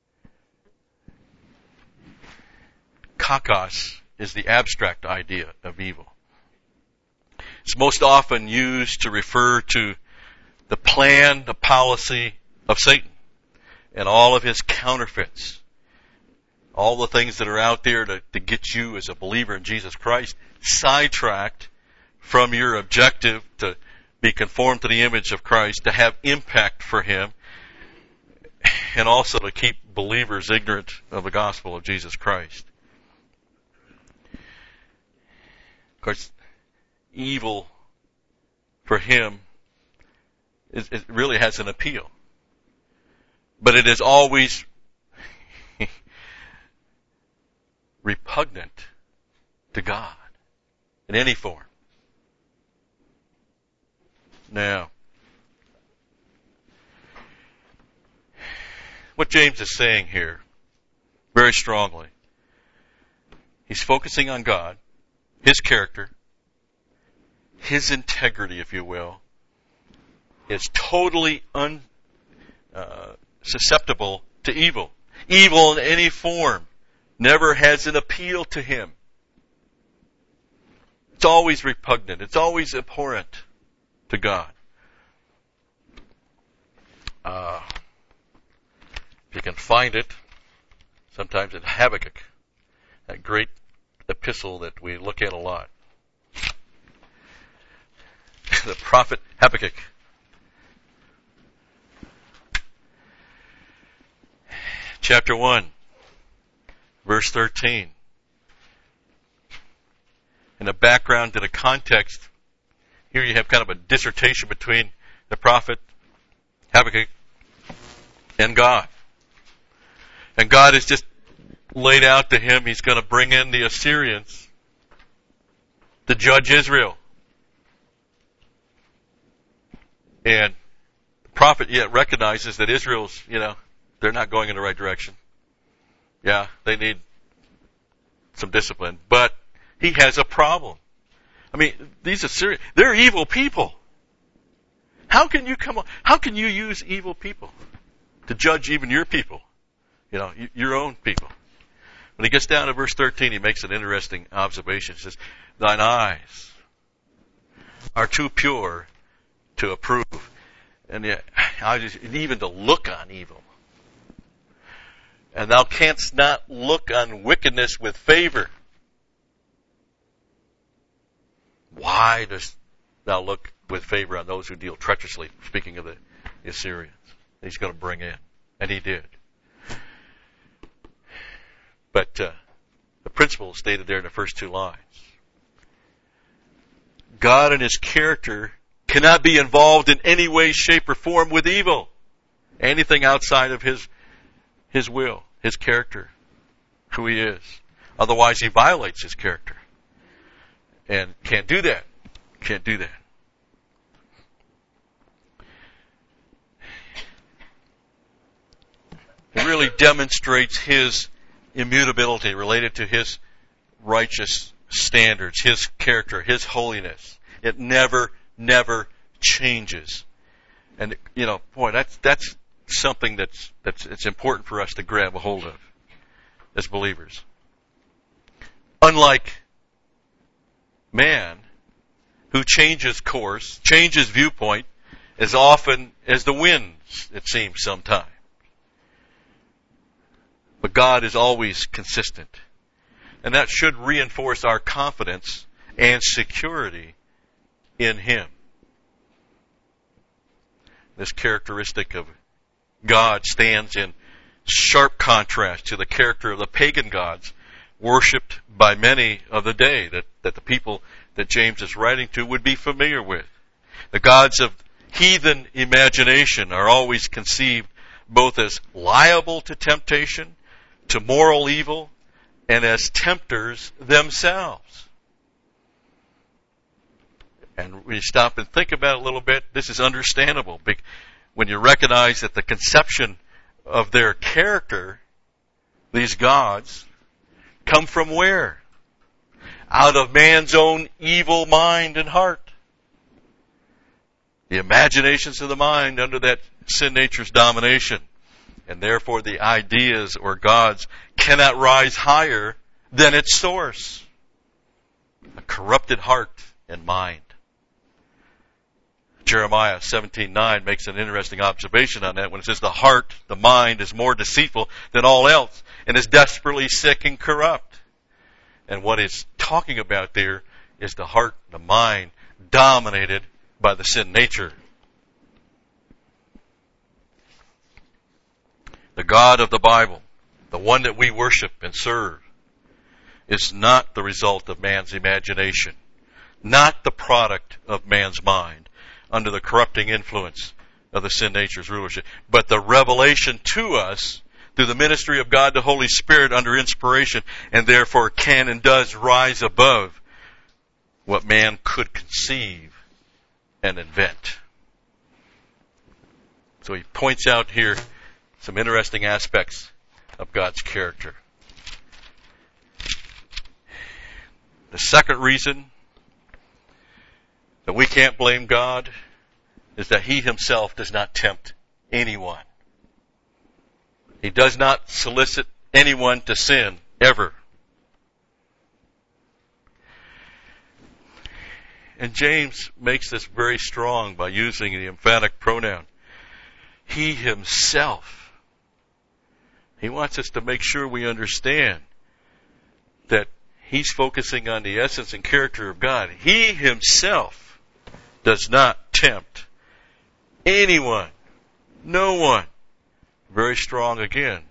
Kakos is the abstract idea of evil. It's most often used to refer to the plan, the policy of Satan and all of his counterfeits. All the things that are out there to, to get you as a believer in Jesus Christ sidetracked from your objective to be conformed to the image of Christ, to have impact for Him, and also to keep believers ignorant of the gospel of Jesus Christ. Of course, evil for him, it, it really has an appeal. But it is always repugnant to God in any form. Now, what James is saying here very strongly. He's focusing on God, His character, His integrity, if you will, is totally un, uh, susceptible to evil. Evil in any form never has an appeal to Him. It's always repugnant. It's always abhorrent to God. Uh, if you can find it, sometimes in Habakkuk, that great epistle that we look at a lot. The prophet Habakkuk. Chapter one, verse thirteen. In the background to the context, here you have kind of a dissertation between the prophet Habakkuk and God. And God has just laid out to him He's going to bring in the Assyrians to judge Israel. And the prophet yet recognizes that Israel's, you know, they're not going in the right direction. Yeah, they need some discipline. But he has a problem. I mean, these Assyrians, they're evil people. How can you come, how can you use evil people to judge even your people? You know, your own people. When he gets down to verse thirteen, he makes an interesting observation. He says, thine eyes are too pure to approve. And yet, even to look on evil. And thou canst not look on wickedness with favor. Why dost thou look with favor on those who deal treacherously? Speaking of the Assyrians. He's going to bring in. And he did. But uh, the principle is stated there in the first two lines. God and His character cannot be involved in any way, shape, or form with evil. Anything outside of His His will, His character, who He is. Otherwise, He violates His character. And can't do that. Can't do that. It really demonstrates His immutability related to His righteous standards, His character, His holiness. It never, never changes. And, you know, boy, that's, that's something that's, that's, it's important for us to grab a hold of as believers. Unlike man, who changes course, changes viewpoint as often as the winds, it seems sometimes. But God is always consistent. And that should reinforce our confidence and security in Him. This characteristic of God stands in sharp contrast to the character of the pagan gods worshipped by many of the day that, that the people that James is writing to would be familiar with. The gods of heathen imagination are always conceived both as liable to temptation, to moral evil, and as tempters themselves. And when you stop and think about it a little bit, this is understandable. When you recognize that the conception of their character, these gods, come from where? Out of man's own evil mind and heart. The imaginations of the mind under that sin nature's domination. And therefore the ideas or gods cannot rise higher than its source. A corrupted heart and mind. Jeremiah seventeen nine makes an interesting observation on that when it says the heart, the mind, is more deceitful than all else and is desperately sick and corrupt. And what it's talking about there is the heart, the mind, dominated by the sin nature. The God of the Bible, the one that we worship and serve, is not the result of man's imagination, not the product of man's mind under the corrupting influence of the sin nature's rulership, but the revelation to us through the ministry of God the Holy Spirit under inspiration, and therefore can and does rise above what man could conceive and invent. So he points out here some interesting aspects of God's character. The second reason that we can't blame God is that He Himself does not tempt anyone. He does not solicit anyone to sin, ever. And James makes this very strong by using the emphatic pronoun. He Himself. He wants us to make sure we understand that he's focusing on the essence and character of God. He Himself does not tempt anyone. No one. Very strong again.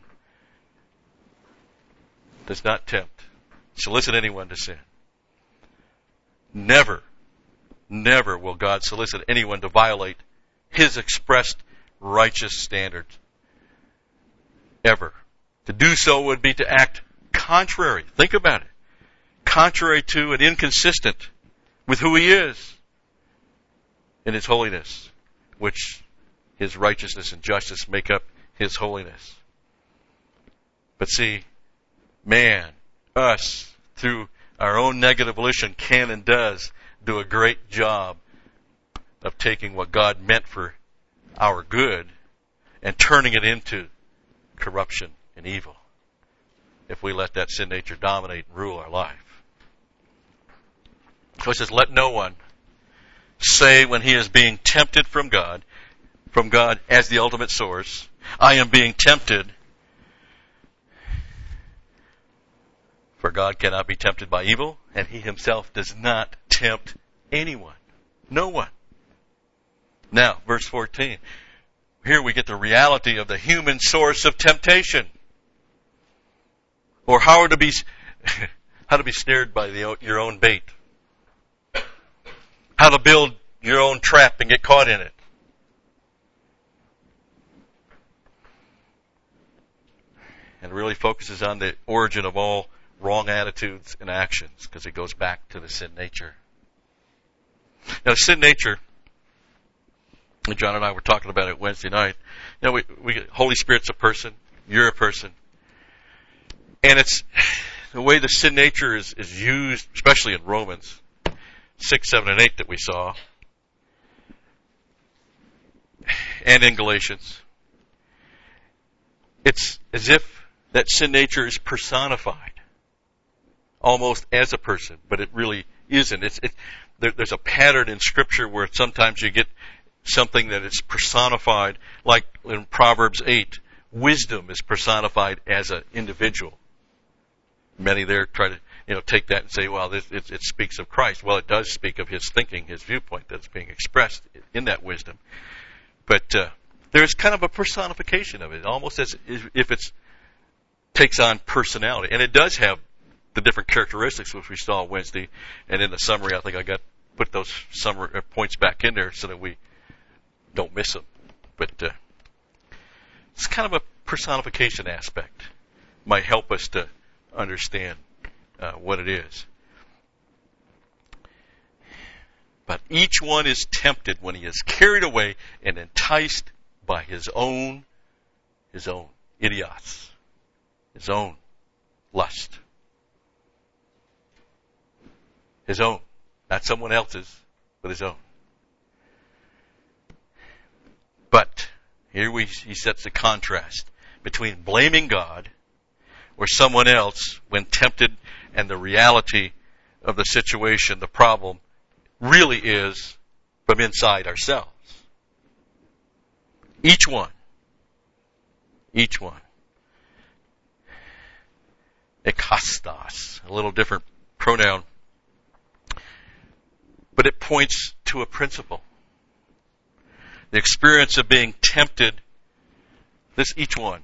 Does not tempt, solicit anyone to sin. Never, never will God solicit anyone to violate His expressed righteous standards. Ever. To do so would be to act contrary. Think about it. Contrary to and inconsistent with who He is in His holiness, which His righteousness and justice make up His holiness. But see, man, us, through our own negative volition, can and does do a great job of taking what God meant for our good and turning it into corruption and evil if we let that sin nature dominate and rule our life. So it says, let no one say when he is being tempted from God, from God as the ultimate source, I am being tempted. For God cannot be tempted by evil, and He Himself does not tempt anyone. No one. Now, verse fourteen. Here we get the reality of the human source of temptation. Or how to be, how to be snared by the, your own bait. How to build your own trap and get caught in it. And really focuses on the origin of all wrong attitudes and actions, because it goes back to the sin nature. Now, sin nature, John and I were talking about it Wednesday night. You know, we, we Holy Spirit's a person. You're a person. And it's the way the sin nature is, is used, especially in Romans six, seven, and eight that we saw, and in Galatians. It's as if that sin nature is personified, almost as a person, but it really isn't. It's, it, there, there's a pattern in Scripture where sometimes you get something that is personified, like in Proverbs eight, wisdom is personified as an individual. Many there try to, you know, take that and say, well, this, it, it speaks of Christ. Well, it does speak of His thinking, His viewpoint that's being expressed in that wisdom. But uh, there's kind of a personification of it, almost as if it takes on personality. And it does have the different characteristics which we saw Wednesday. And in the summary, I think I got put those summary points back in there so that we don't miss them. But uh, it's kind of a personification aspect. Might help us to understand uh, what it is. But each one is tempted when he is carried away and enticed by his own, his own idios, his own lust. His own. Not someone else's, but his own. But here we, he sets a contrast between blaming God or someone else when tempted, and the reality of the situation, the problem, really is from inside ourselves. Each one. Each one. Ekastos, a little different pronoun. But it points to a principle. The experience of being tempted, this each one.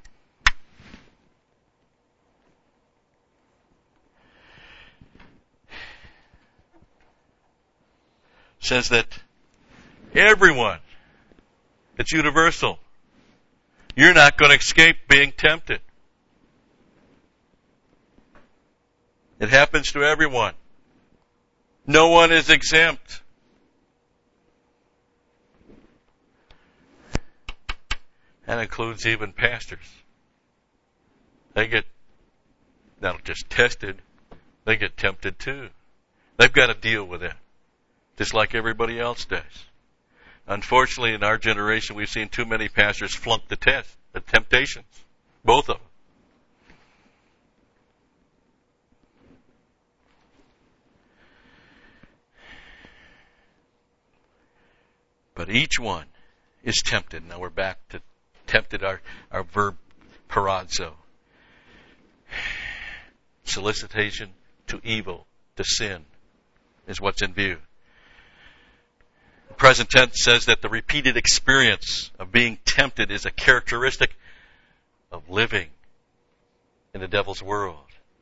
Says that everyone, it's universal. You're not going to escape being tempted. It happens to everyone. No one is exempt. That includes even pastors. They get not just tested, they get tempted too. They've got to deal with it, just like everybody else does. Unfortunately, in our generation, we've seen too many pastors flunk the test, the temptations, both of them. But each one is tempted. Now we're back to tempted, our, our verb parazo. Solicitation to evil, to sin, is what's in view. The present tense says that the repeated experience of being tempted is a characteristic of living in the devil's world.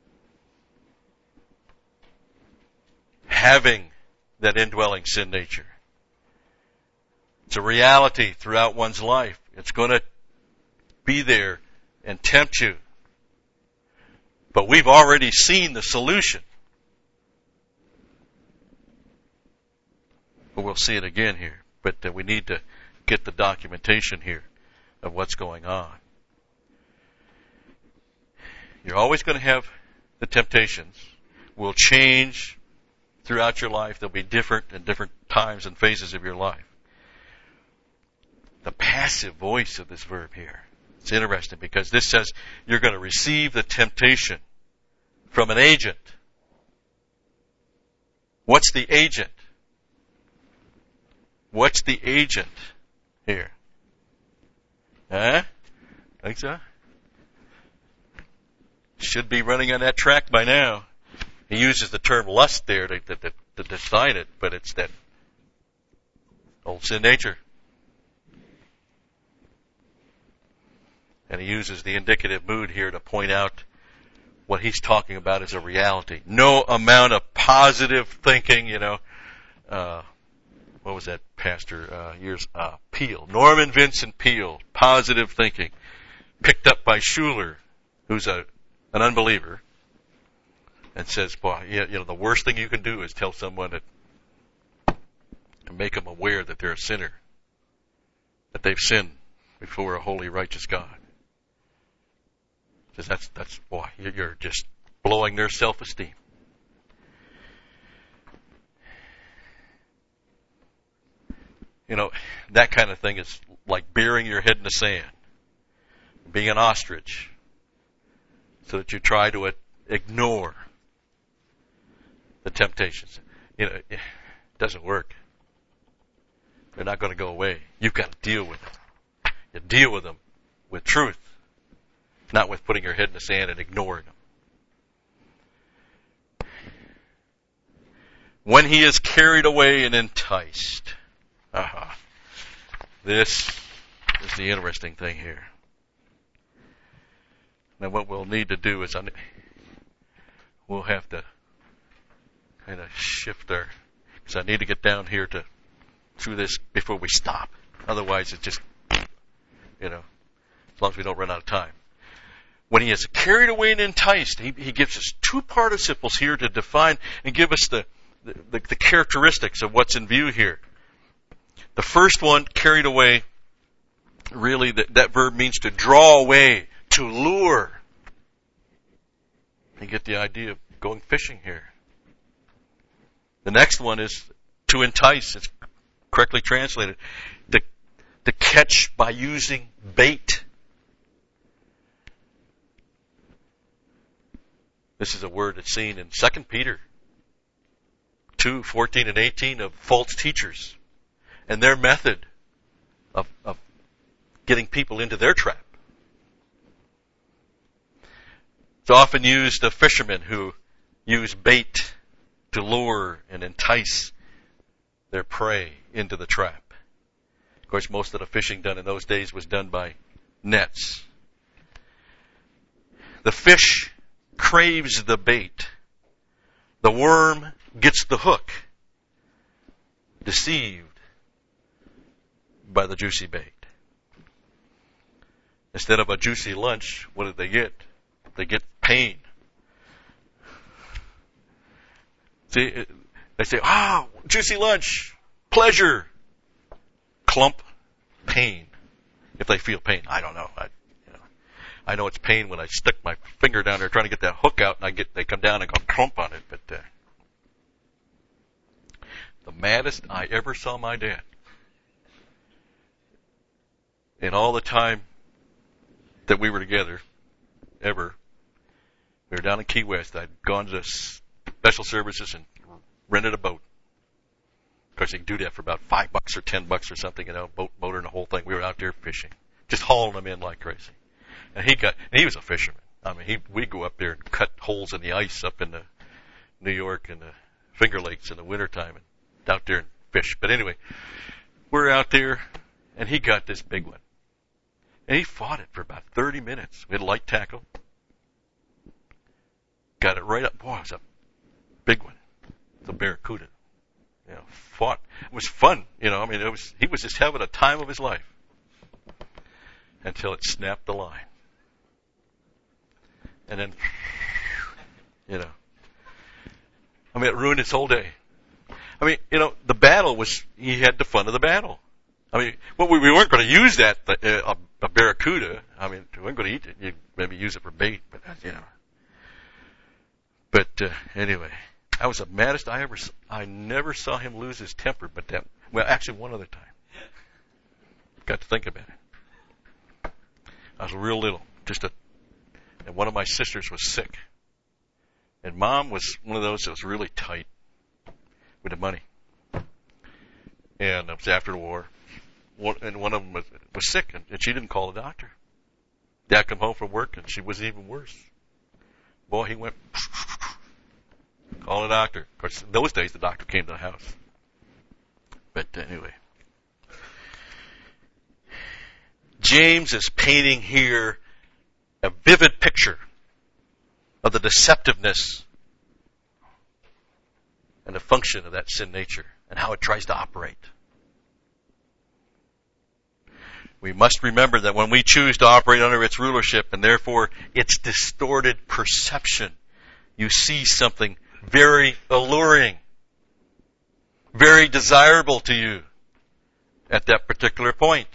Having that indwelling sin nature. It's a reality throughout one's life. It's going to be there and tempt you. But we've already seen the solution. But we'll see it again here. But uh, we need to get the documentation here of what's going on. You're always going to have the temptations. Will change throughout your life. They'll be different in different times and phases of your life. The passive voice of this verb here. It's interesting because this says you're going to receive the temptation from an agent. What's the agent? What's the agent here? Huh? Think so? Should be running on that track by now. He uses the term lust there to, to, to, to define it, but it's that old sin nature. And he uses the indicative mood here to point out what he's talking about is a reality. No amount of positive thinking, you know. Uh, what was that pastor uh, years? Uh, Peale. Norman Vincent Peale. Positive thinking. Picked up by Schuller, who's a an unbeliever, and says, boy, you know, the worst thing you can do is tell someone that, to make them aware that they're a sinner, that they've sinned before a holy, righteous God. Says that's that's boy, you're just blowing their self-esteem. You know, that kind of thing is like burying your head in the sand, being an ostrich, so that you try to ignore the temptations. You know, it doesn't work. They're not going to go away. You've got to deal with them. You deal with them with truth. Not with putting your head in the sand and ignoring them. When he is carried away and enticed. Uh-huh. This is the interesting thing here. Now what we'll need to do is we'll have to kind of shift our, because I need to get down here to through this before we stop. Otherwise it's just, you know, as long as we don't run out of time. When he is carried away and enticed, he, he gives us two participles here to define and give us the, the, the, the characteristics of what's in view here. The first one, carried away, really that, that verb means to draw away, to lure. You get the idea of going fishing here. The next one is to entice. It's correctly translated. To, to catch by using bait. This is a word that's seen in Second Peter two, fourteen and eighteen of false teachers and their method of, of getting people into their trap. It's often used of fishermen who use bait to lure and entice their prey into the trap. Of course, most of the fishing done in those days was done by nets. The fish craves the bait. The worm gets the hook. Deceived by the juicy bait. Instead of a juicy lunch, what did they get? They get pain. See, they say, ah, oh, juicy lunch, pleasure, clump, pain. If they feel pain, I don't know. I, you know, I know it's pain when I stick my finger down there trying to get that hook out, and I get they come down and go clump on it. But uh, the maddest I ever saw my dad in all the time that we were together, ever. We were down in Key West. I'd gone to special services and rented a boat. Of course, you can do that for about five bucks or ten bucks or something, you know, boat motor and the whole thing. We were out there fishing, just hauling them in like crazy. And he got, and he was a fisherman. I mean, he, we'd go up there and cut holes in the ice up in the New York and the Finger Lakes in the wintertime and out there and fish. But anyway, we're out there, and he got this big one. And he fought it for about thirty minutes. We had a light tackle. Got it right up. Boy, it was a big one. The barracuda. You know, fought. It was fun. You know, I mean, it was, he was just having a time of his life until it snapped the line. And then, you know, I mean, it ruined his whole day. I mean, you know, the battle was, he had the fun of the battle. I mean, well, we, we weren't going to use that, uh, a, a barracuda. I mean, we weren't going to eat it. You'd maybe use it for bait, but, you know. But, uh, anyway, that was the maddest I ever, I never saw him lose his temper, but that, well, actually one other time. Got to think about it. I was real little, just a, and one of my sisters was sick. And Mom was one of those that was really tight with the money. And it was after the war. One, and one of them was, was sick, and, and she didn't call the doctor. Dad come home from work, and she was even worse. Boy, he went, call the doctor. Of course, in those days, the doctor came to the house. But anyway. James is painting here a vivid picture of the deceptiveness and the function of that sin nature and how it tries to operate. We must remember that when we choose to operate under its rulership and therefore its distorted perception, you see something very alluring, very desirable to you at that particular point.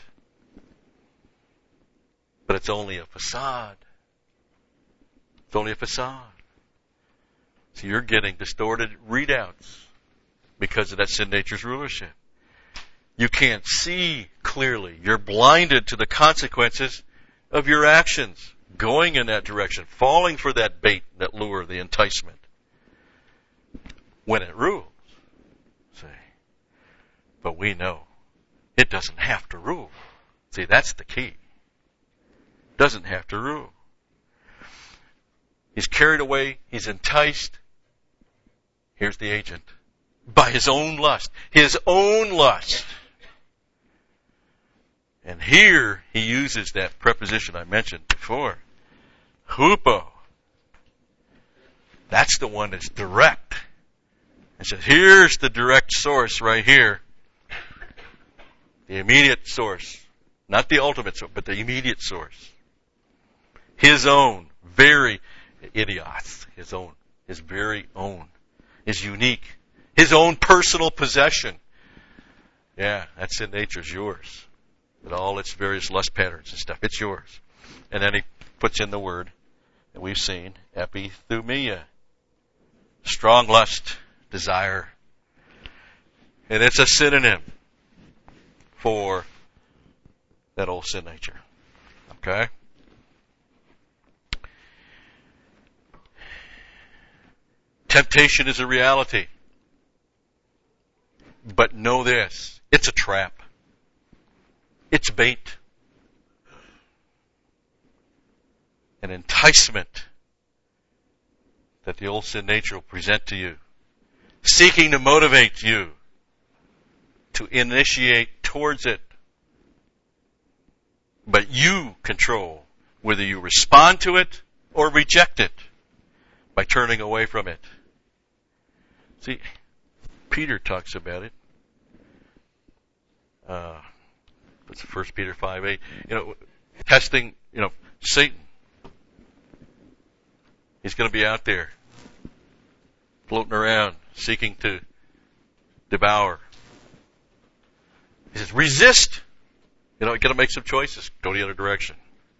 But it's only a facade. It's only a facade. So you're getting distorted readouts because of that sin nature's rulership. You can't see clearly. You're blinded to the consequences of your actions, going in that direction, falling for that bait, that lure, the enticement. When it rules, see. But we know it doesn't have to rule. See, that's the key. It doesn't have to rule. He's carried away, he's enticed. Here's the agent. By his own lust. His own lust. And here he uses that preposition I mentioned before. Hupo. That's the one that's direct. It says, here's the direct source right here. The immediate source. Not the ultimate source, but the immediate source. His own, very idios, his own, his very own, his unique, his own personal possession. Yeah, that sin nature's yours. With all its various lust patterns and stuff, it's yours. And then he puts in the word that we've seen, epithumia. Strong lust, desire. And it's a synonym for that old sin nature. Okay? Temptation is a reality. But know this, it's a trap. It's bait. An enticement that the old sin nature will present to you, seeking to motivate you to initiate towards it. But you control whether you respond to it or reject it by turning away from it. See, Peter talks about it. Uh, That's First Peter five eight. You know, testing, you know, Satan. He's going to be out there, floating around, seeking to devour. He says, resist. You know, you got to make some choices. Go the other direction.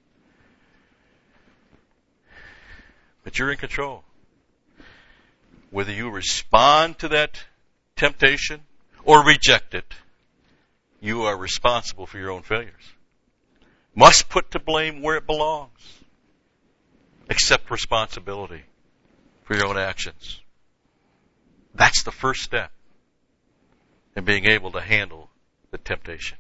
But you're in control. Whether you respond to that temptation or reject it, you are responsible for your own failures. Must put to blame where it belongs. Accept responsibility for your own actions. That's the first step in being able to handle the temptation.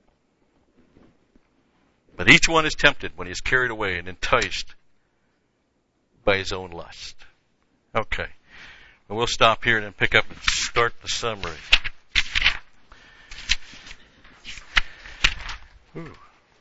But each one is tempted when he is carried away and enticed by his own lust. Okay. And we'll stop here and then pick up and start the summary. Ooh.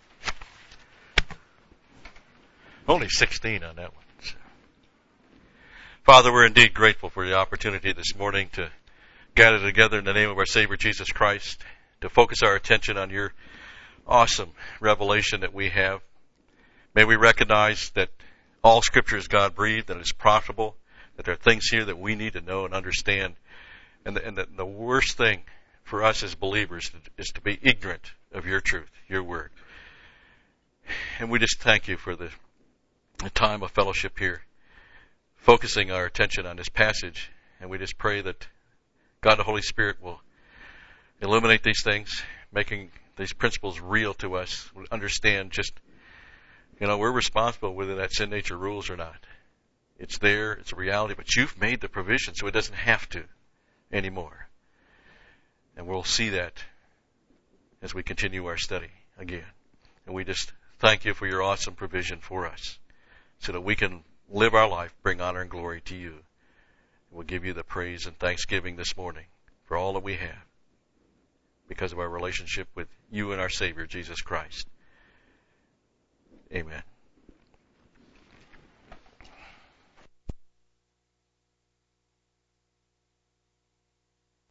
Only sixteen on that one. So. Father, we're indeed grateful for the opportunity this morning to gather together in the name of our Savior Jesus Christ, to focus our attention on your awesome revelation that we have. May we recognize that all Scripture is God-breathed and it's profitable, that there are things here that we need to know and understand, and the, and the, the worst thing for us as believers is to be ignorant of your truth, your word. And we just thank you for the, the time of fellowship here, focusing our attention on this passage, and we just pray that God the Holy Spirit will illuminate these things, making these principles real to us. We understand just, you know, we're responsible whether that sin nature rules or not. It's there, it's a reality, but you've made the provision so it doesn't have to anymore. And we'll see that as we continue our study again. And we just thank you for your awesome provision for us so that we can live our life, bring honor and glory to you. We'll give you the praise and thanksgiving this morning for all that we have because of our relationship with you and our Savior, Jesus Christ. Amen.